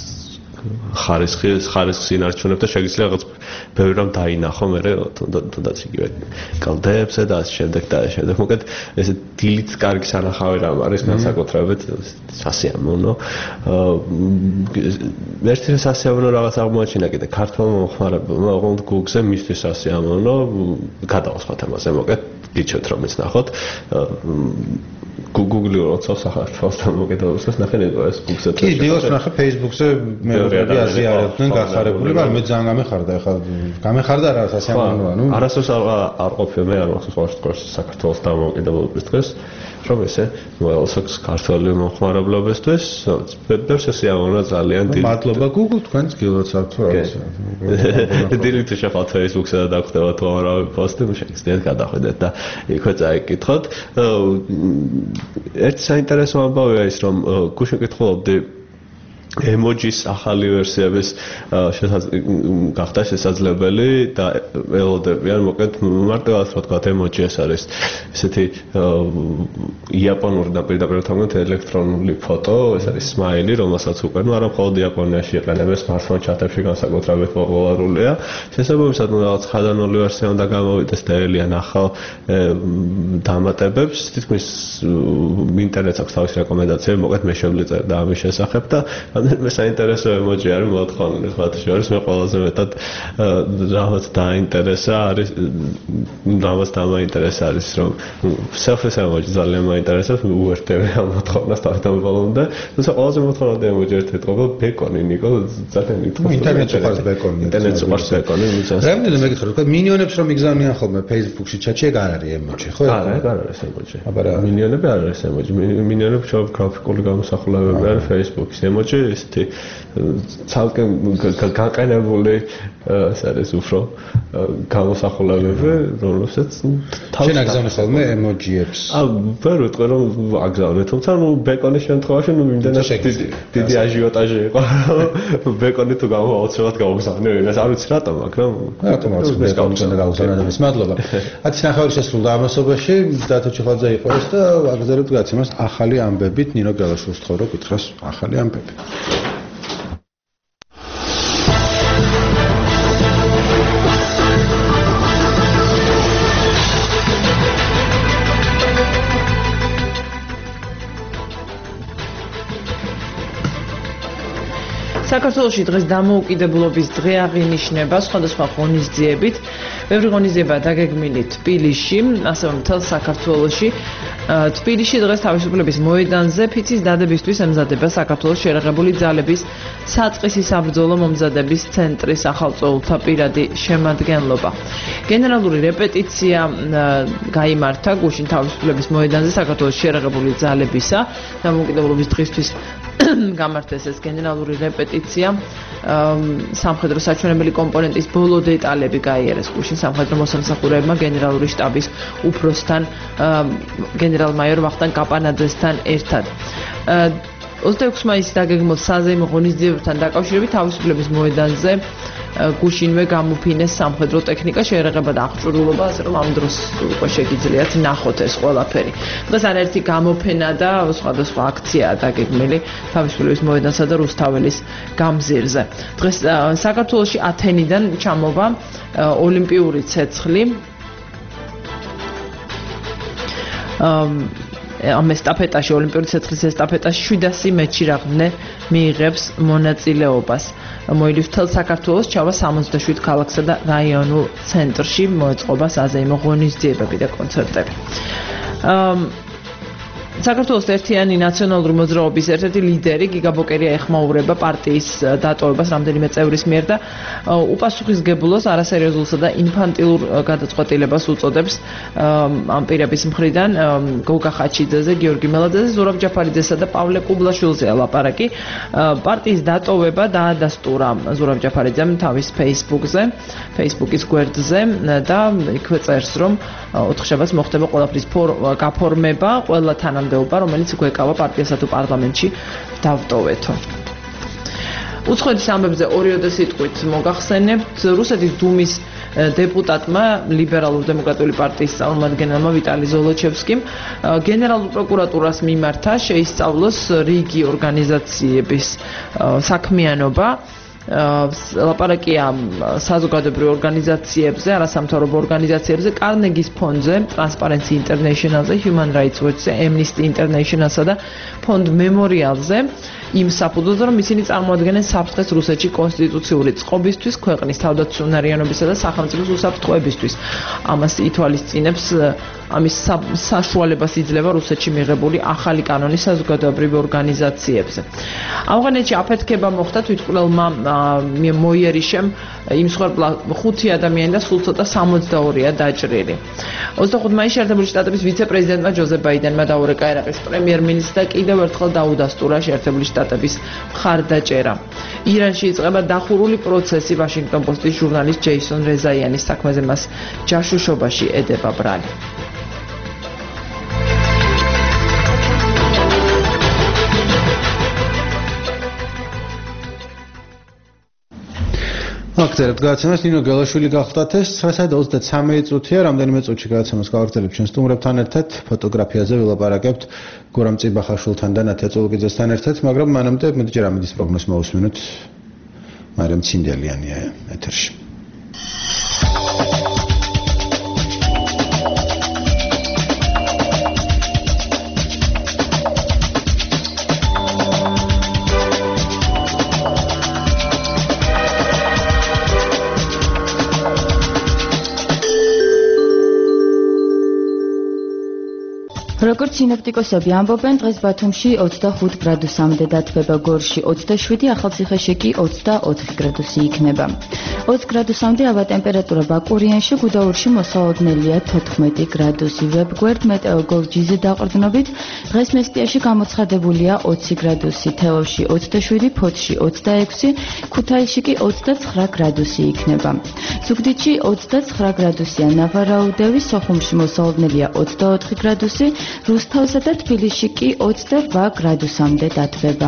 ხარისხს ინარჩუნებ და შეგიძლია რაღაც ბევრი რამ დაინახო, მერე თუნდაც იგივე კლდეებზე და ასე შემდეგ და ასე შემდეგ. მოკლედ ესე დილით კარგი სანახავი რამ არის, განსაკუთრებით სასიამოვნო. ერთი სასიამოვნო რაღაც აღმოაჩინა კიდე ქართულმა მომხმარებელმა, ოღონდ Google-ზე მისთვის სასიამოვნო, გადავასხოთ ამაზე, მოკლედ გიჩვენთ რომ ის ნახოთ. Google-ი როცავს ახალ დამოკიდებულებას ნახენებო ეს Google-ზე. კი, დილას ნახე Facebook-ზე მეუბნები აზიარებდნენ გახარებული, მაგრამ მე ძალიან გამეხარდა, ეხლა გამეხარდა რა სასიამოვნოა, ნუ. არასდროს არ ყოფილი მე არ მახსოვს საქართველოს დამოკიდებულების დღეს. რომ ესე მოელსოქს ქართული მომხმარებლობისთვის ბევრს ესიამოვნა ძალიან დიდი. მადლობა Google თქვენს გილოცავთ რა. დილით შეხავთ Facebook-ზე და დაგვხდება თუ არა პოსტი, შეგიძლიათ გადახვიდეთ და იქვე წაიკითხოთ. ერთი საინტერესო ამბავია ის, რომ გუშინ კითხულობდი ემოჯის ახალი ვერსიების გახდა შესაძლებელი და ველოდებიან, მოკლედ მარტივად რა თქვა, ემოჯი ეს არის ესეთი იაპონური და პირდაპირ თამგან ელექტრონული ფოტო, ეს არის სმაილი, რომელსაც უკვე არა მხოლოდ იაპონიაში იყენებენ smartphone chat-ებში განსაკუთრებით პოპულარულია. შესაბამისად, რაღაც ხადანული ვერსია უნდა გამოვიდეს და ელიან ახალ დამატებებს, თითქმის ინტერნეტს აქვს თავისი რეკომენდაციები, მოკლედ მე შევლიწე და ამის შესახებ და რამდენიმე საინტერესო ემოჯი არის მოთხოვნილი ხათ შორის მე ყველაზე მეტად რაღაც დაინტერესა არის რაღაც დამაინტერესა არის რომ selfies ემოჯი ძალიან მაინტერესებს უერთდები ამ მოთხოვნას თავთან ბოლომდე თუმცა ყველაზე მოთხოვნადი ემოჯი ერთ-ერთი ყოფილა ბეკონი ნიკო ძალიან ითხოვს ინტერნეტში ყავს ბეკონი რამდენი მეკითხა რომ მინიონებს რომ იგზავნიან ხოლმე Facebook-ში ჩატში ეგ არ არის ემოჯი ხო არ არის ემოჯი მინიონები არ არის ემოჯი მინიონები გრაფიკული გამოსახულებები არის Facebook-ის ემოჯი ისეთი ცალკე გაყენებული ეს არის უფრო გამოსახულებები რომელსაც შენ აგზავნე ხოლმე ემოჯიებს ვერ ვიტყვი რომ აგზავნე თუმცა ბეკონის შემთხვევაში იმდენად დიდი აჟიოტაჟი იყო ბეკონი თუ აუცილებლად გავგზავნე ვინმეს არ ვიცი რატომ მაგრამ რატომ გავგზავნე მადლობა 10 ნახევარი შესრულდა ამასობაში დათო ჩხაძე იყო ეს და აგზავნებთ გაცემას ახალი ამბებით ნინო გელაშვილის თხოვრო კითხავს ახალი ამბები საქართველოში დღეს დამოუკიდებლობის დღე აღინიშნება სხვადასხვა ღონისძიებით. ბევრი ღონისძიება დაგეგმილი თბილისში, ასევე მთელ საქართველოში. თბილისში დღეს თავისუფლების მოედანზე ფიცის დადებისთვის ემზადება საქართველოს შერეღებული ძალების საწყისი საბრძოლო მომზადების ცენტრის ახალწეულთა პირადი შემადგენლობა. გენერალური რეპეტიცია გაიმართა გუშინ თავისუფლების მოედანზე საქართველოს შერეღებული ძალებისა დამოუკიდებლობის დღისთვის გამართეს ეს გენერალური რეპეტიცია სამხედრო საჩვენებელი კომპონენტის ბოლო დეტალები გაიარეს გუშინ სამხედრო მოსამსახურეებმა გენერალური შტაბის უფროსთან გენერალ-მაიორ ვახტანგ კაპანაძესთან ერთად 26 მაისს დაგეგმილ საზეიმო ღონისძიებებთან დაკავშირებით თავისუფლების მოედანზე გუშინვე გამოფინეს სამხედრო ტექნიკა შეერაღება და აღჭურვილობა ასე რომ ამ დროს უკვე შეგიძლიათ ნახოთ ეს ყველაფერი. დღეს არაერთი გამოფენა და სხვადასხვა აქციაა დაგეგმილი თავისუფლების მოედანსა და რუსთაველის გამზირზე. დღეს საქართველოში ათენიდან ჩამოვა ოლიმპიური ცეცხლი ამ ესტაფეტაში ოლიმპიური ცეცხლის ესტაფეტაში 700 მეჩირაღნე მიიღებს მონაწილეობას. მოილის მთელ საქართველოს ჩავა 77 ქალაქსა და რაიონულ ცენტრში მოეწყობა საზეიმო ღონისძიებები და კონცერტები. საქართველოს ერთიანი ნაციონალური მოძრაობის ერთ-ერთი ლიდერი გიგა ბოკერია ეხმაურება პარტიის დატოვებას რამდენიმე წევრის მიერ და უპასუხისმგებლოს არასერიოზულსა და ინფანტილურ გადაწყვეტილებას უწოდებს ამ პირების მხრიდან გოგა ხაჩიძეზე, გიორგი მელაძეზე, ზურაბ ჯაფარიძესა და პავლე კუბლაშვილზე ლაპარაკი. პარტიის დატოვება დაადასტურა ზურაბ ჯაფარიძემ თავის Facebook-ის გვერდზე და იქვე წერს, რომ 4 შაბათს მოხდება ყველაფრის გაფორმება, ყველა თანამდებობა, რომელიც გვეკავა პარტიასა თუ პარლამენტში დავტოვეთო. უცხოეთის ამბებზე 2 სიტყვით მოგახსენებთ, რუსეთის დუმის დეპუტატმა ლიბერალურ-დემოკრატიული პარტიის წარმომადგენელმა ვიტალი ზოლოჩევსკიმ გენერალურ პროკურატურას მიმართა შეისწავლოს რიგი ორგანიზაციების საქმიანობა. ლაპარაკია საზოგადოებრივ ორგანიზაციებზე, არასამთავრობო ორგანიზაციებზე, კარნეგის ფონდზე, Transparency International-ზე, Human Rights Watch-ზე, Amnesty International-სა და ფონდ Memorial-ზე. იმ საფუძველზე, რომ ისინი წარმოადგენენ საფრთხეს რუსეთში კონსტიტუციური წყობისთვის, ქვეყნის თავდაცუნარიანობისა და სახელმწიფოს უსაფრთხოებისთვის. ამას ითვალისწინებს ამის საშუალებას იძლევა რუსეთში მიღებული ახალი კანონი საზოგადოებრივ ორგანიზაციებზე. ავღანეთში აფეთქება მოხდა თვითმკვლელმა მოიერიშემ იმ მსხვერპლა 5 ადამიანი და სულ ცოტა 62-ია დაჭრილი. 25 მაისში შეერთებული შტატების ვიცე-პრეზიდენტმა ჯოზეფ ბაიდენმა დაურეკა ერაყის პრემიერ-მინისტრს და კიდევ ერთხელ დაუდასტურა შეერთებული შტატების მხარდაჭერა. ირანში იწყება დახურული პროცესი, ვაშინგტონ პოსტის ჟურნალისტ ჯეისონ რეზაიანის საქმეზე მას ჯაშუშობაში ედება ბრალი. აქცერებთ გადაცემას ნინო გელაშვილი გახლდათ ეს 9:33 წუთია რამდენიმე წუთში გადაცემას გავაგრძელებთ ჩვენ სტუმრებთან ერთად ფოტოგრაფიაზე ვილაპარაკებთ გურამ წიბახაშვილთან და ნათია წულუკიძესთან ერთად მაგრამ მანამდე მეტი ჯერ ამის პროგნოზს მოვუსმინოთ მარიამ ცინდელიანია ეთერში როგორც სინოპტიკოსები ამბობენ, დღეს ბათუმში 25 გრადუსამდე დათბება, გორში 27, ახალციხეში კი 24 გრადუსი იქნება. 20 გრადუსამდე ავა ტემპერატურა ბაკურიანში, გუდაურში მოსალოდნელია 14 გრადუსი. ვებგვერდ მეტეოგოლჯიზე დაყრდნობით, დღეს მესტიაში გამოცხადებულია 20 გრადუსი, თელავში 27, ფოთში 26, ქუთაისში კი 29 გრადუსი იქნება. ზუგდიდში 29 გრადუსია, ნავარაუდევის, სოხუმში მოსალოდნელია 24 გრადუსი, რუსთავსა და თბილისში კი 28 გრადუსამდე დათბება.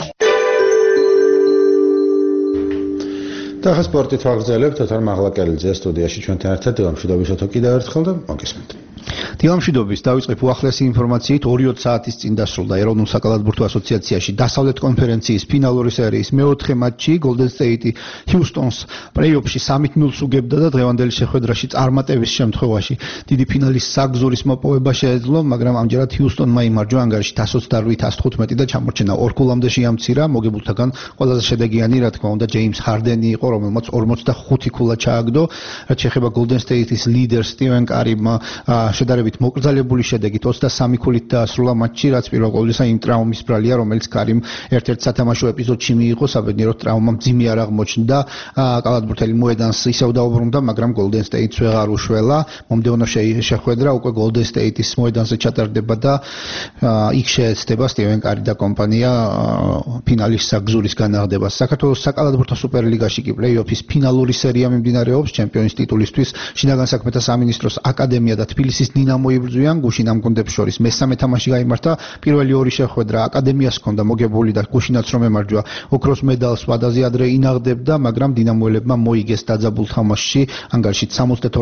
და ახლა სპორტით ვაგრძელებთ, თოთარ მაღლაკელიძე სტუდიაში ჩვენთან ერთად. დილამშვიდობის ოთო კიდევ ერთხელ და მოგესმენთ. დილამშვიდობის დავიწყებ უახლესი ინფორმაციით. 2 საათის წინ დასრულდა ეროვნულ საკალათბურთო ასოციაციაში დასავლეთ კონფერენციის ფინალური სერიის მეოთხე მატჩი. Golden State Houston-ს პლეი-ოფში 3-0 უგებდა და დღევანდელი შეხვედრაში წარმატების შემთხვევაში დიდი ფინალის საგზურის მოპოვება შეეძლო, მაგრამ ამჯერად Houston-მა იმარჯვა ანგარიშით 128-115 და ჩამორჩენა 2 გოლამდე შეამცირა. მოგებულთაგან ყველაზე შედეგიანი, რა თქმა უნდა, ჯეიმს ჰარდენი იყო, რომელმაც 45 ქულა ჩააგდო. რაც შეეხება Golden State-ის ლიდერს სტივენ კარიმ შედარებით მოკრძალებული შედეგით 23 ქულით დაასრულა მატჩი, რაც პირველ ყოვლისა იმ ტრაუმის ბრალია, რომელიც კარიმ ერთ-ერთ სათამაშო ეპიზოდში მიიღო, საბედნიეროდ ტრაუმა მძიმე არ აღმოჩნდა. კალათბურთელი მოედანს ისევ დაუბრუნდა, მაგრამ Golden State-ს ვეღარ უშველა. მომდევნო შეხვედრა უკვე Golden State-ის მოედანზე ჩატარდება და იქ შეეცდება სტივენ კარი და კომპანია ფინალის საგზურის განაღებას. საქართველოს საკალათბურთო სუპერლიგაში კი პლეი-ოფის ფინალური სერია მიმდინარეობს ჩემპიონის ტიტულისთვის. შინაგან საქმეთა სამინისტროს აკადემია და თბილისის დინამო იბრძვიან. გუშინ ამ გუნდებს შორის მესამე თამაში გაიმართა. პირველი ორი შეხვედრა აკადემიას ჰქონდა მოგებული და გუშინაც რომ ემარჯვა ოქროს მედალს ვადაზე ადრე ინაღდებდა, მაგრამ დინამოელებმა მოიგეს დაძაბულ თამაშში. ანგარიშით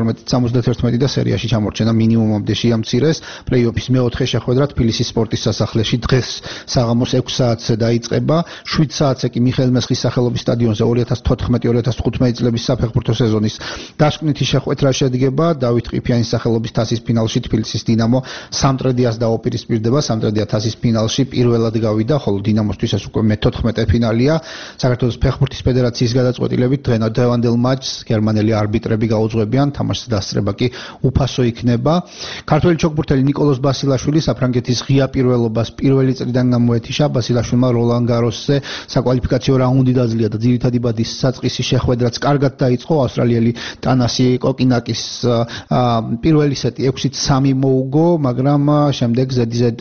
72-71 და სერიაში ჩამორჩენა მინიმუმამდე შეამცირეს. პლეი-ოფის მეოთხე შეხვედრა თბილისის სპორტის სასახლეში დღეს საღამოს 6 საათზე დაიწყება. 7 საათზე კი მიხეილ მესხის სახელობის სტადიონზე 2014-2015 წლების საფეხბურთო სეზონის დასკვნითი შეხვედრა შედგება. დავით ყიფიანის სახელობის თასის ფინალში თბილისის დინამო სამტრედიას დაუპირისპირდება. სამტრედია თასის ფინალში პირველად გავიდა, ხოლო დინამოსთვის ეს უკვე მე-14 ფინალია. საქართველოს ფეხბურთის ფედერაციის გადაწყვეტილებით დღევანდელ მატჩს გერმანელი არბიტრები გაუძღვებიან, თამაშის დასწრება კი უფასო იქნება. ქართველი ჩოგბურთელი ნიკოლოზ ბასილაშვილი საფრანგეთის ღია პირველობას პირველი წრიდან გამოეთიშა. ბასილაშვილმა როლან გაროსზე საკვალიფიკაციო რაუნდი დაძლია და ძირითადი ბადის საწყისი შეხვედრაც კარგად დაიწყო. ავსტრალიელი ტანასი კოკინაკის პირველი სეტი 6-3 მოუგო, მაგრამ შემდეგ ზედიზედ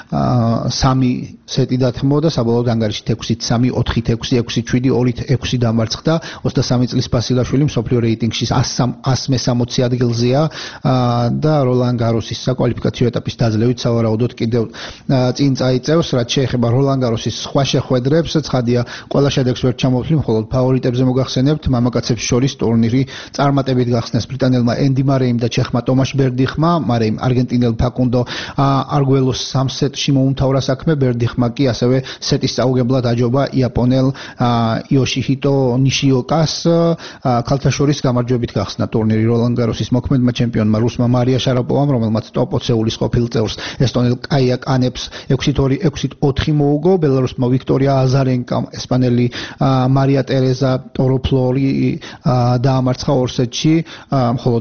3 სეტი დათმო და საბოლოოდ ანგარიშით 6-3, 4-6, 6-7, 2-6 დამარცხდა. 23 წლის ბასილაშვილი მსოფლიო რეიტინგში 160 ადგილზეა და როლან გაროსის საკვალიფიკაციო ეტაპის დაძლევით სავარაუდოდ კიდევ წინ წაიწევს. რაც შეეხება როლან გაროსის სხვა შეხვედრებს, ცხადია, ყველა შედეგს ვერ ჩამოვთვლი, მხოლოდ ფავორიტებზე მოგახსენებთ. მამაკაცებს შორის ტურნირი წარმატებით გახსნეს ბრიტანელმა ენდი მარეიმ და ჩეხმა ტომაშ ბერდიხმა. მარეიმ არგენტინელ ფაკუნდო არგუელოს 3 სეტში მოუმთავრა საქმე, ბერდიხმა კი ასევე სეტის წაუგებლად აჯობა იაპონელ იოშიჰიტო ნიშიოკას. ქალთა შორის გამარჯვებით გახსნა ტურნირი როლან გაროსის მოქმედმა ჩემპიონმა რუსმა მარია შარაპოვამ, რომელმაც ტოპ 20-ის ყოფილ წევრს ესტონელ კაია კანეპს 6-2, 6-4 მოუგო. ბელარუსმა ვიქტორია აზარენკამ ესპანელი მარია ტერეზა ტოროფლორი დაამარცხა 2 სეტში, მხოლოდ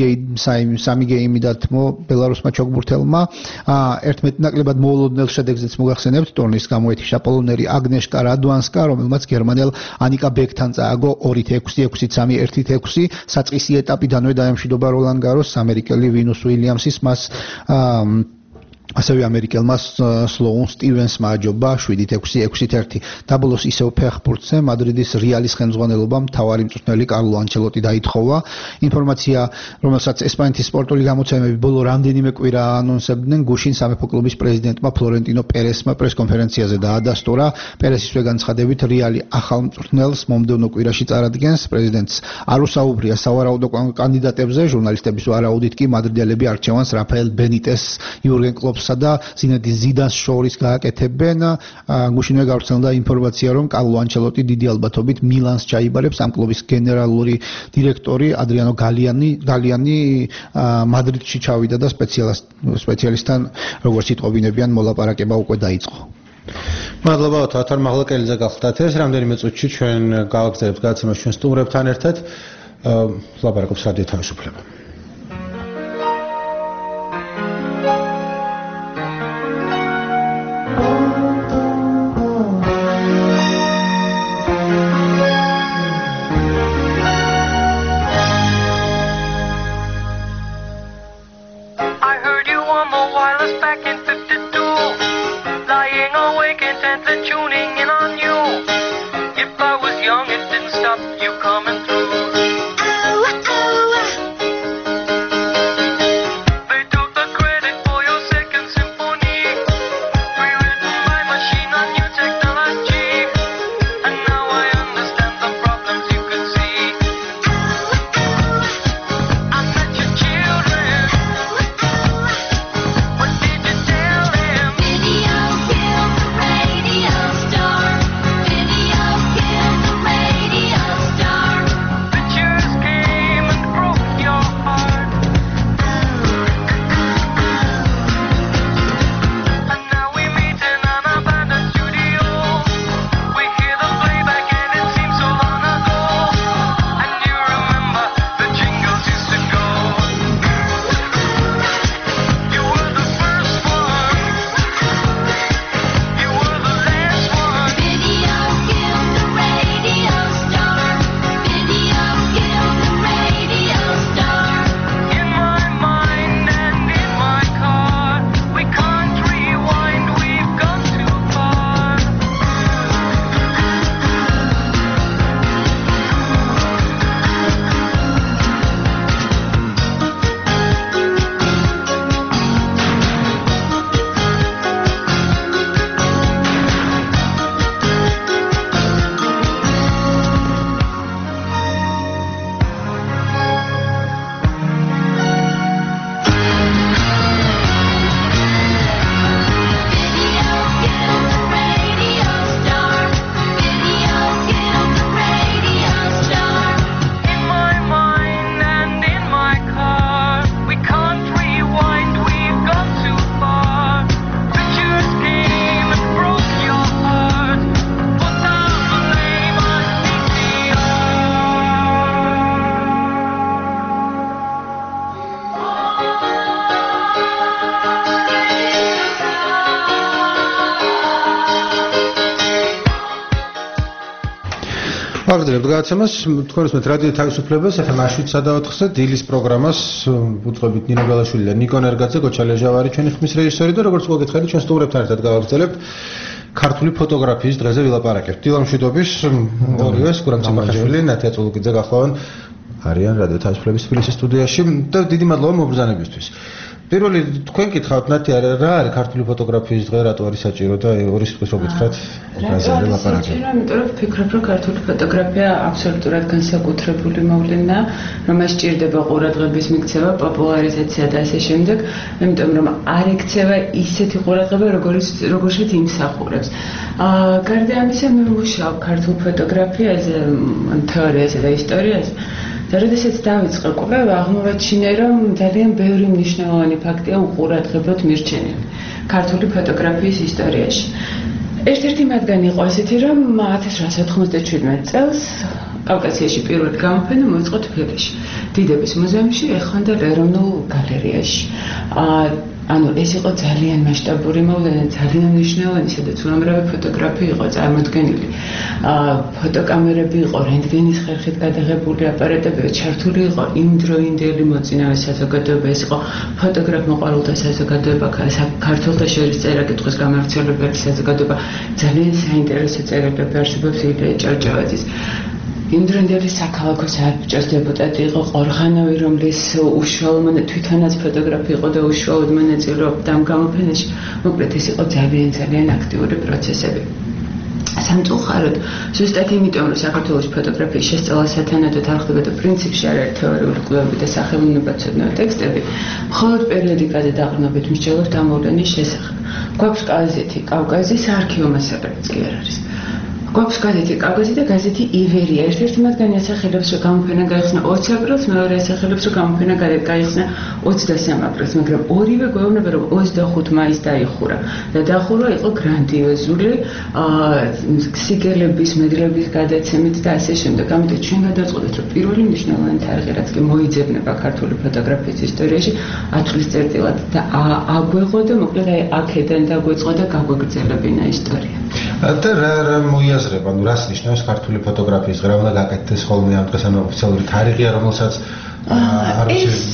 3 გეიმი დათმო ბელარუსმა ჩოგბურთელმა. ერთ მეტნაკლებად მოულოდნელ შედეგზეც მოგახსენებთ, ტურნირის გამოეთიშა პოლონელი აგნეშკა რადვანსკა, რომელმაც გერმანელ ანიკა ბეკთან წააგო 2-6, 6-3, 1-6. საწყისი ეტაპიდანვე დაემშვიდობა როლან გაროს ამერიკელი ვინუს უილიამსის მას ასევე ამერიკელმა სლოუნ სტივენსმა აჯობა 7-6, 6-1. დაბოლოს ისევ ფეხბურთზე მადრიდის რეალის ხელმძღვანელობა მთავარი მწვრთნელი კარლო ანჩელოტი დაითხოვა. ინფორმაცია, რომელსაც ესპანეთის სპორტული გამოცემები ბოლო რამდენიმე კვირა ანონსებდნენ, გუშინ სამეფო კლუბის პრეზიდენტმა ფლორენტინო პერესმა პრესკონფერენციაზე დაადასტურა. პერესის განცხადებით რეალი ახალ მწვრთნელს მომდევნო კვირაში წარადგენს. პრეზიდენტს არ უსაუბრია სავარაუდო კანდიდატებზე, ჟურნალისტების ვარაუდით კი მადრიდელები არჩევანს რაფაელ ბენიტეს, იურგენ კლოპსა და ზინედინ ზიდანს შორის გააკეთებენ. გუშინვე გავრცელდა ინფორმაცია, რომ კარლო ანჩელოტი დიდი ალბათობით მილანს ჩაიბარებს. ამ კლუბის გენერალური დირექტორი ადრიანო გალიანი მადრიდში ჩავიდა და სპეციალისტთან როგორც იტყობინებიან მოლაპარაკება უკვე დაიწყო. მადლობა თოთარ მაღლაკელიძე გახლდათ ეს რამდენიმე წუთში ჩვენ გავაგზავნებთ გადაცემას ჩვენ სტუმრებთან ერთად. ლაპარაკობს რადიო თავისუფლება. us back in 52, lying awake intently tuning in on you. If I was young, it didn't stop you coming through. They took the credit for your second symphony, rewritten by machine on new technology. And now I understand the problems you could see. I met your children. What did you tell them? Video killed the radio star. Video killed the radio star. Pictures came and broke your heart. And now we meet in an abandoned studio. We hear the playback and it seems so long ago. And you remember the jingles used to go. You were the first one. You were the last one. Video killed the radio star. Video killed the radio star. In my mind and in my car, we can't rewind. We've gone too far. Video killed the radio star. Video killed the radio star. In my mind and in my car, we can't rewind. We've gone too far. Pictures came and broke your heart. Put down the blame on ვაგრძელებთ გადაცემას. თქვენს მე რადიო თავისუფლებას FM 7.4-ზე დილის პროგრამას უძღვებით ნინო გალაშვილი და ნიკო ნერგაძე, გოჩა ლეჟავარი ჩვენი ხმის რეჟისორი და როგორც მოგეთხარი ჩვენ სტუმრებთან ერთად გავაგრძელებთ ქართული ფოტოგრაფიის დღეზე ვილაპარაკებთ. დილამშვიდობის ორივეს, გურამ ცემახაშვილი, ნათია წულუკიძე გახლავენ არიან რადიო თავისუფლების თბილისის სტუდიაში და დიდი მადლობა მობრძანებისთვის. პირველი თქვენ გითხავთ ნათია რა არის ქართული ფოტოგრაფიის დღე, რატო არის საჭირო და ორი სიტყვის რო გითხრათ რაზე ვილაპარაკებთ. იმიტომ რომ ვფიქრობ, რომ ქართული ფოტოგრაფია აბსოლუტურად განსაკუთრებული მოვლენაა, რომ მას სჭირდება ყურადღების მიქცევა, პოპულარიზაცია და ასე შემდეგ, იმიტომ რომ არ ექცევა ისეთი ყურადღება, როგორშიც იმსახურებს. გარდა ამისა, მე ვმუშაობ ქართულ ფოტოგრაფიაზე, თეორიაზე და ისტორიაზე. და როდესაც დავიწყე კვლევა, აღმოვაჩინე, რომ ძალიან ბევრი მნიშვნელოვანი ფაქტია უყურადღებოდ მირჩენილი ქართული ფოტოგრაფიის ისტორიაში. ერთ-ერთი მათგანი იყო ასეთი, რომ 1897 წელს კავკასიაში პირველი გამოფენა მოეწყო თბილისში, დიდების მუზეუმში, ეხანდელ ეროვნულ გალერეაში. ანუ ეს იყო ძალიან მასშტაბური მოვლენა, ძალიან მნიშვნელოვანი, სადაც უამრავი ფოტოგრაფი იყო წარმოდგენილი. ფოტოკამერები იყო, რენტგენის ხერხით გადაღებული აპარატები, ჩართული იყო იმდროინდელი მოწინავე საზოგადოება, ეს იყო ფოტოგრაფ მოყვარულთა საზოგადოება, ქართველთა შორის წერა-კითხვის გამავრცელებელი საზოგადოება, ძალიან საინტერესო წერილები არსებობს ილია ჭავჭავაძის. იმდროინდელი საქალაქო საბჭოს დეპუტატი იყო ყორღანოვი, რომლის უშუალოდ თვითონაც ფოტოგრაფი იყო და უშუალოდ მონაწილეობდა ამ გამოფენაში. მოკლედ ეს იყო ძალიან აქტიური პროცესები. სამწუხაროდ, ზუსტად იმიტომ, რომ საქართველოს ფოტოგრაფიის შესწავლა სათანადოდ არ ხდება და პრინციპში არ არის თეორიული კვლევები და სახელმწიფოებრივი ტექსტები, მხოლოდ პერიოდიკაზე დაყრდნობით მსჯელობთ ამ მოვლენის შესახებ. გვაქვს გაზეთი კავკასიის არქივო მასალებიც კი არ არის. გვაქვს გაზეთი კავკასი და გაზეთი ივერია. ერთ-ერთი მათგანი ასახელებს, რომ გამოფენა გაიხსნა 20 აპრილს, მეორე ასახელებს, რომ გამოფენა გაიხსნა 23 აპრილს, მაგრამ ორივე გვეუბნება, რომ 25 მაისს დაიხურა და დახურვა იყო გრანდიოზული, სიგელების, მედლების გადაცემით და ასე შემდეგ. ამიტომ ჩვენ გადავწყვეტეთ, რომ პირველი მნიშვნელოვანი თარიღი, რაც კი მოიძებნება ქართული ფოტოგრაფიის ისტორიაში, ათვლის წერტილად და აგვეღო და მოკლედ აი აქედან დაგვეწყო და გაგვეგრძელებინა ისტორია. და რა მოიაზრება, ანუ რას ნიშნავს ქართული ფოტოგრაფიის დღე, უნდა გაკეთდეს ხოლმე ამ დღეს ან ოფიციალური თარიღია, რომელსაც ეს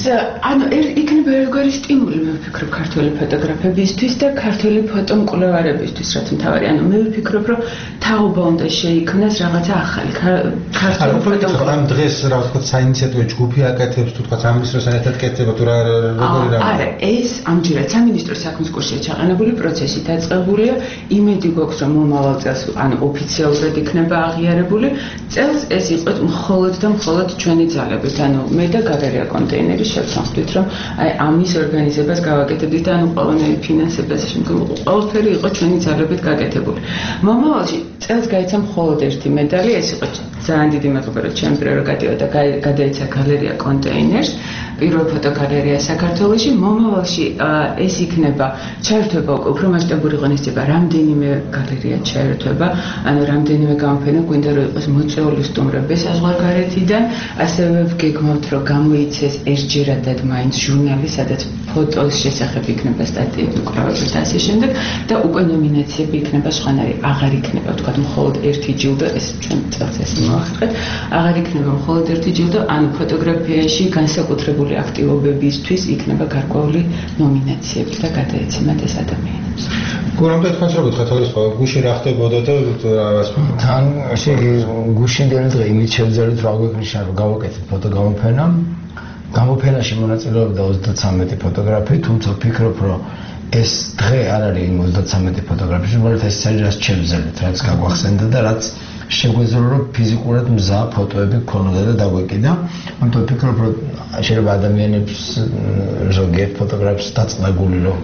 ანუ იქნება ერთგვარი სტიმული მე ვფიქრობ ქართველი ფოტოგრაფებისთვის და ქართველი ფოტომკვლევარებისთვის რაც მთავარი ანუ მე ვფიქრობ რომ თაობა უნდა შეიქმნას რაღაცა ახალი ქართველი ფოტოგრაფია ამ დღეს რა ვთქვათ საინიციატივო ჯგუფი აკეთებს თუ თქვა სამინისტროსთან ერთად კეთდება თუ როგორი რა არა ეს ამჯერად სამინისტრო საქმის კურსია ჩაყენებული პროცესი დაწყებულია იმედი გვაქვს რომ მომავალ წელს ანუ ოფიციალურად იქნება აღიარებული წელს ეს იყო მხოლოდ და მხოლოდ ჩვენი ძალებით ანუ მე და გალერეა კონტეინერი შევცვალთ რომ აი ამის ორგანიზებას გავაკეთებდით და ანუ ყველანაირი ფინანსება ყველაფერი იყო ჩვენი ძალებით გაკეთებული მომავალში წელს გაიცა მხოლოდ ერთი медаლი ეს იყო ძალიან დიდი მადლობა რომ ჩემ პრეროგატივა და გადაიცა გალერეა კონტეინერს პირველ ფოტოგალერეა საქართველოში მომავალში ეს იქნება ჩაერთვება უფრო მასშტაბური ღონისძიება რამდენიმე გალერეა ჩაერთვება ანუ რამდენიმე გამოფენა გვინდა რომ იყოს მოწვეული სტუმრები საზღვარგარეთიდან ასევე ვგეგმავთ რომ გამოიცეს ერთჯერადად მაინც ჟურნალი სადაც ფოტოს შესახებ იქნება სტატიები უკრავები და ასე შემდეგ და უკვე ნომინაციები იქნება სხვანაირი აღარ იქნება თქვა მხოლოდ ერთი ჯილდო ეს ჩვენ წელს ეს მოახერხეთ აღარ იქნება მხოლოდ ერთი ჯილდო ანუ ფოტოგრაფიაში განსაკუთრებული აქტივობებისთვის იქნება გარკვეული ნომინაციები და გადაეცემათ ეს ადამიანებს. გურამდე თქვენს როგორ გითხარით გუში რა ხდებოდა და რაღაც თან ესე გუშინდელი დღე იმით შევძელით რა გვექნიშნა რომ გავაკეთეთ ფოტოგამოფენა გამოფენაში მონაწილეობდა 33 ფოტოგრაფი თუმცა ვფიქრობ რომ ეს დღე არ არის იმ 33 ფოტოგრაფის უბრალოდ ეს არის რაც შევძელით რაც გაგვახსენდა და რაც შეგვეძლო რომ ფიზიკურად მზა ფოტოები გქონოდა და დაგვეკიდა ამიტომ ვფიქრობ რომ შეიძლება ადამიანებს ზოგიერთ ფოტოგრაფს დაწნაგული რომ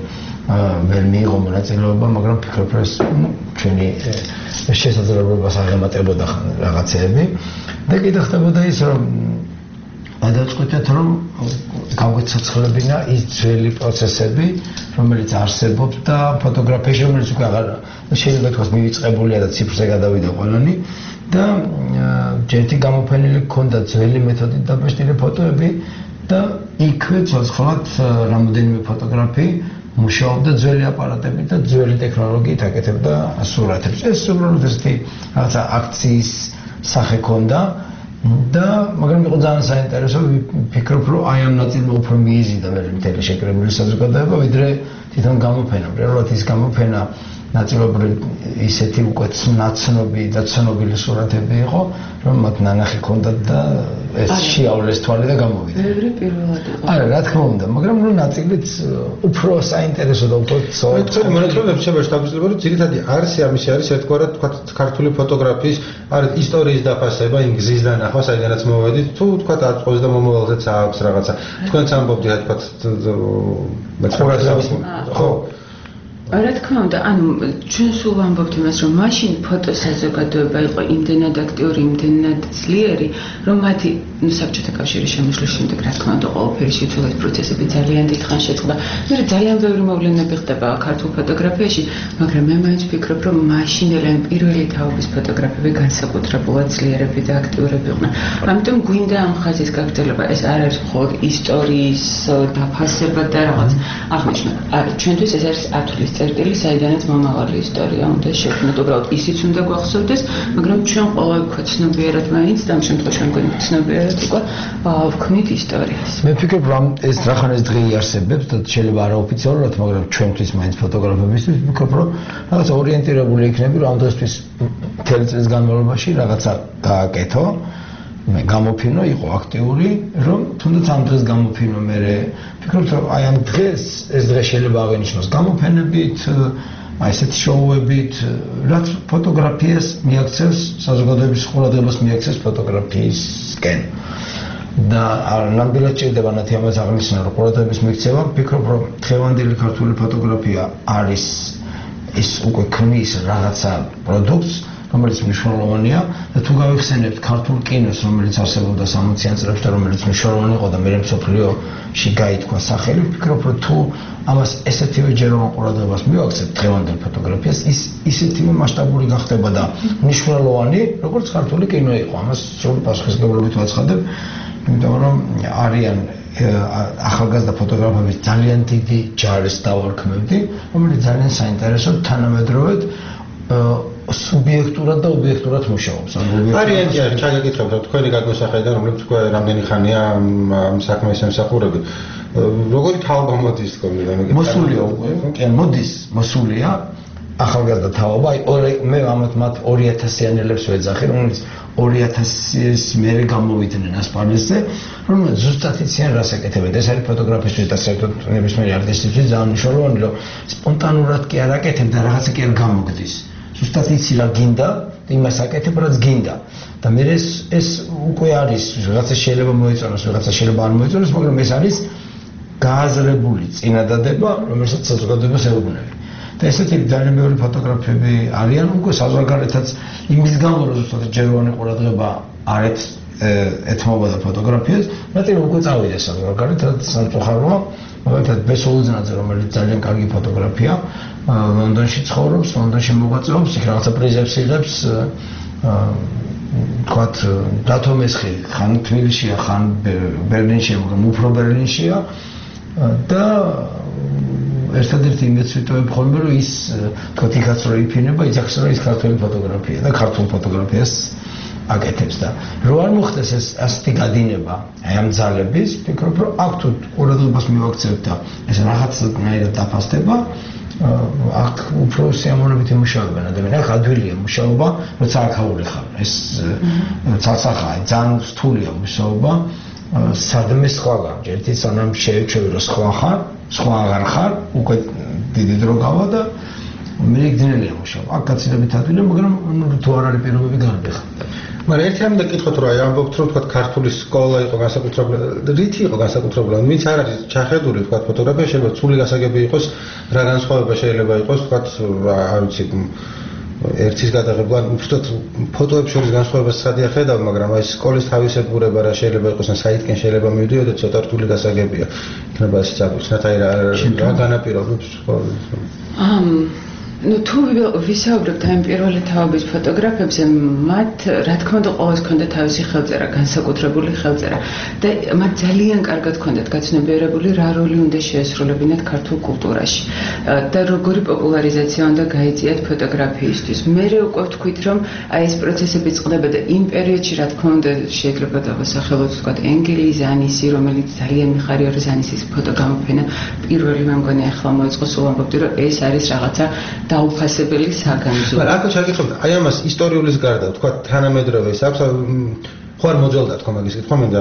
ვერ მიიღო მონაწილეობა მაგრამ ვფიქრობ რომ ეს ჩვენი შესაძლებლობას აღემატებოდა რაღაცეები და კიდე ხდებოდა ის რომ გადავწყვიტეთ რომ გავგეცოცხლებინა ის ძველი პროცესები რომელიც არსებობს და ფოტოგრაფიაში რომელიც უკვე აღარ შეიძლება თქვას მივიწყებულია და ციფრზე გადავიდა ყველანი და ერთი გამოფენილი ჰქონდა ძველი მეთოდით დაბეჭდილი ფოტოები და იქვე ცოცხლად რამოდენიმე ფოტოგრაფი მუშაობდა ძველი აპარატებით და ძველი ტექნოლოგიით აკეთებდა სურათებს ეს უბრალოდ ესეთი რაღაცა აქციის სახე ჰქონდა და მაგრამ იყო ძალიან საინტერესო ვფიქრობ რომ აი ამ ნაწილმა უფრო მიიზიდა მე მთელი შეკრებილი საზოგადოება ვიდრე თვითონ გამოფენა რეალურად ის გამოფენა ნაწილობრივ ისეთი უკვე ნაცნობი და ცნობილი სურათები იყო რომ მათ ნანახი ჰქონდათ და ეს შეავლეს თვალი და გამოვიდა ბევრი პირველად იყო არა რა თქმა უნდა მაგრამ ნუ ნაწილიც უფრო საინტერესო და უფრო ცოტა მონათრობებს შეგვეშ დაგრძელება რომ ძირითადად არისი ამისი არის ერთგვარად თქვა ქართული ფოტოგრაფიის არის ისტორიის დაფასება იმ გზის დანახვა საიდანაც მოვედით თუ თქვა არწყოს და მომავალზეც აქვს რაღაცა თქვენც ამბობდით თქვა მეცხრეების ხო რა თქმა უნდა, ანუ ჩვენ სულ ვამბობთ იმას, რომ მაშინ ფოტოსაზოგადოება იყო იმდენად აქტიური, იმდენად ძლიერი, რომ მათი საბჭოთა კავშირის შემოსვლის შემდეგ, რა თქმა უნდა, ყველაფერი შეცვალეს პროცესები ძალიან დიდხანს შეწყდა. მე ძალიან ბევრი მოვლენები ხდება ქართულ ფოტოგრაფიაში, მაგრამ მე მაინც ვფიქრობ, რომ მაშინელი პირველი თაობის ფოტოგრაფები განსაკუთრებულად ძლიერები და აქტიურები იყვნენ. ამიტომ გვინდა ამ ხაზის გაგრძელება. ეს არ არის მხოლოდ ისტორიის დაფასება და რაღაც აღნიშნა. ჩვენთვის ეს არის ათვლის წერტილი, საიდანაც მომავალი ისტორია უნდა შევქმნათ. უბრალოდ ისიც უნდა გვახსოვდეს, მაგრამ ჩვენ ყველა გვცნობიერად მაინც და ამ შემთხვევაში ჩვენ გვცნობიერად უკვე ვქმნით ისტორიას. მე ვფიქრობ, რომ ეს რახან ეს დღე იარსებებს და შეიძლება არაოფიციალურად, მაგრამ ჩვენთვის მაინც ფოტოგრაფებისთვის ვფიქრობ, რომ რაღაცა ორიენტირებული იქნები, რომ ამ დღესთვის მთელი წლის განმავლობაში რაღაცა გააკეთო. მე გამოფინო იყო აქტიური, რომ თუნდაც ამ დღეს გამოფინო მე ვფიქრობ, რომ აი ამ დღეს ეს დღე შეიძლება აღინიშნოს გამოფენებით, აი ესეთი შოუებით, რაც ფოტოგრაფიას მიაქცევს, საზოგადოების ყურადღებას მიაქცევს ფოტოგრაფიისკენ. და ნამდვილად ჭირდება ნათი ამას აღნიშნა, რომ ყურადღების მიქცევა, ვფიქრობ, რომ დღევანდელი ქართული ფოტოგრაფია არის ის უკვე ქმნის რაღაცა პროდუქტს რომელიც მნიშვნელოვანია და თუ გავიხსენებთ ქართულ კინოს რომელიც არსებობდა 60-იან წლებში და რომელიც მნიშვნელოვანი იყო და მე მსოფლიოში გაითქვა სახელი ვფიქრობ რომ თუ ამას ესეთივე ჯეროვან ყურადღებას მივაქცევთ დღევანდელ ფოტოგრაფიას ის ისეთივე მასშტაბური გახდება და მნიშვნელოვანი როგორც ქართული კინო იყო ამას სრული პასუხისმგებლობით ვაცხადებ იმიტომ რომ არიან ახალგაზრდა ფოტოგრაფების ძალიან დიდი ჯარის დავარქმევდი რომელიც ძალიან საინტერესო თანამედროვედ სუბიექტურად და ობიექტურად მუშაობს. არიან ჩაგეკითხებთ, თქვენი გადმოსახედიდან, რომლებიც თქვა რამდენი ხანია ამ საქმეს ემსახურებით. როგორი თავობა მოდის თქვენ? მოსულია უკვე, კი, მოდის, მოსულია ახალგაზრდა თავობა. მე ამათ მათ 2000-იანელებს ვეძახი, რომელიც 2000-ის მერე გამოვიდნენ ასპარეზზე, რომელიც ზუსტად იციან რას ეკეთებენ. ეს არის ფოტოგრაფისტვის და საერთოდ ნებისმიერი არტისტისთვის ძალიან მნიშვნელოვანი, რომ სპონტანურად კი არ აკეთებ და რაღაცა კი არ გამოგდის. ზუსტად იცი რა გინდა, იმას აკეთებ, რაც გინდა. და მე ეს უკვე არის, რაღაცა შეიძლება მოეწონოს, რაღაცა შეიძლება არ მოეწონოს, მაგრამ ეს არის გააზრებული წინადადება, რომელსაც საზოგადოებას ეუბნება. და ესეთი ძალიან ბევრი ფოტოგრაფები არიან, უკვე საზღვარგარეთაც იმის გამო, რომ ზუსტად ჯეროვანი ყურადღება არ ეთმობოდა ფოტოგრაფიას, მაგრამ უკვე წავიდა საზღვარგარეთ, რაც სამწუხაროა. მაგალითად ბესოლუძნაძე, რომელიც ძალიან კარგი ფოტოგრაფია, ლონდონში ცხოვრობს, ლონდონში მოღვაწეობს, იქ რაღაცა პრიზებს იღებს, თქვათ დათო mesხი ხან თბილისშია, ხან ბერლინშია, მაგრამ უფრო ბერლინშია და ერთადერთი იმედს ვიტოვებ ხოლმე, რომ ის თქვათ იქაც რო იფინება, იძახს რომ ის ქართული ფოტოგრაფია და ქართულ ფოტოგრაფიას აკეთებს და რო არ მოხდეს ეს ასეთი გადინება აი ამ ძალების, ვფიქრობ, რომ აქ თუ ყურადღებას მივაქცევთ და ეს რაღაცნაირად დაფასდება, აქ უფრო სიამოვნებით იმუშავებენ ადამიანები. აქ ადვილია მუშაობა, როცა არქაული ხარ. ეს ცალსახაა, ძალიან რთულია მუშაობა. სადმე სხვაგან, ერთი სანამ შეეჩვევი რომ სხვა ხარ, სხვა აღარ ხარ, უკვე დიდი დრო გავა და მე გძნელია მუშაობა. აქ გაცილებით ადვილია, მაგრამ თუ არ არის პირობები განვიხა. მაგრამ ერთი ამდა კითხოთ, რომ აი ამბობთ, რომ თქვა ქართული სკოლა იყო განსაკუთრებული, რითი იყო განსაკუთრებული? ვინც არ არის ჩახედული, თქვა ფოტოგრაფია შეიძლება ცული გასაგები იყოს, რა განსხვავება შეიძლება იყოს, თქვა არ ვიცი ერთის გადაღება, უბრალოდ ფოტოებს შორის განსხვავებას სადია ხედავ, მაგრამ აი სკოლის თავისებურება რა შეიძლება იყოს, ან საიტკენ შეიძლება მივიდიოდეთ, ცოტა რთული გასაგებია. იქნება ეს წაგვრჩნათ, აი რა განაპირობებს ну თუ ვისაუბრებთ ამ პირველი თაობის ფოტოგრაფებზე, მათ რა თქმა უნდა ყოველს ჰქონდა თავისი ხელწერა, განსაკუთრებული ხელწერა და მათ ძალიან კარგად ჰქონდათ გაცნობიერებული რა როლი უნდა შეესრულებინათ ქართულ კულტურაში და როგორი პოპულარიზაცია უნდა გაიწიათ ფოტოგრაფიისთვის. მე უკვე ვთქვით, რომ აი ეს პროცესები წყდება და იმ პერიოდში რა თქმა უნდა შეიძლება დავასახელოთ ვთქვათ ენგელი ზანისი, რომელიც ძალიან მიხარია რომ ზანისის ფოტოგამოფენა პირველი მე მგონი ახლა მოეწყო, სულ ამბობდი რომ ეს არის რაღაცა დაუფასებელი საგანძური. მაგრამ აქ შეგეცოთ, აი ამას ისტორიულის გარდა, თქვა თანამედროვე ის აქვს, ხო არ მოძველდა თქვა მაგის კითხვა მინდა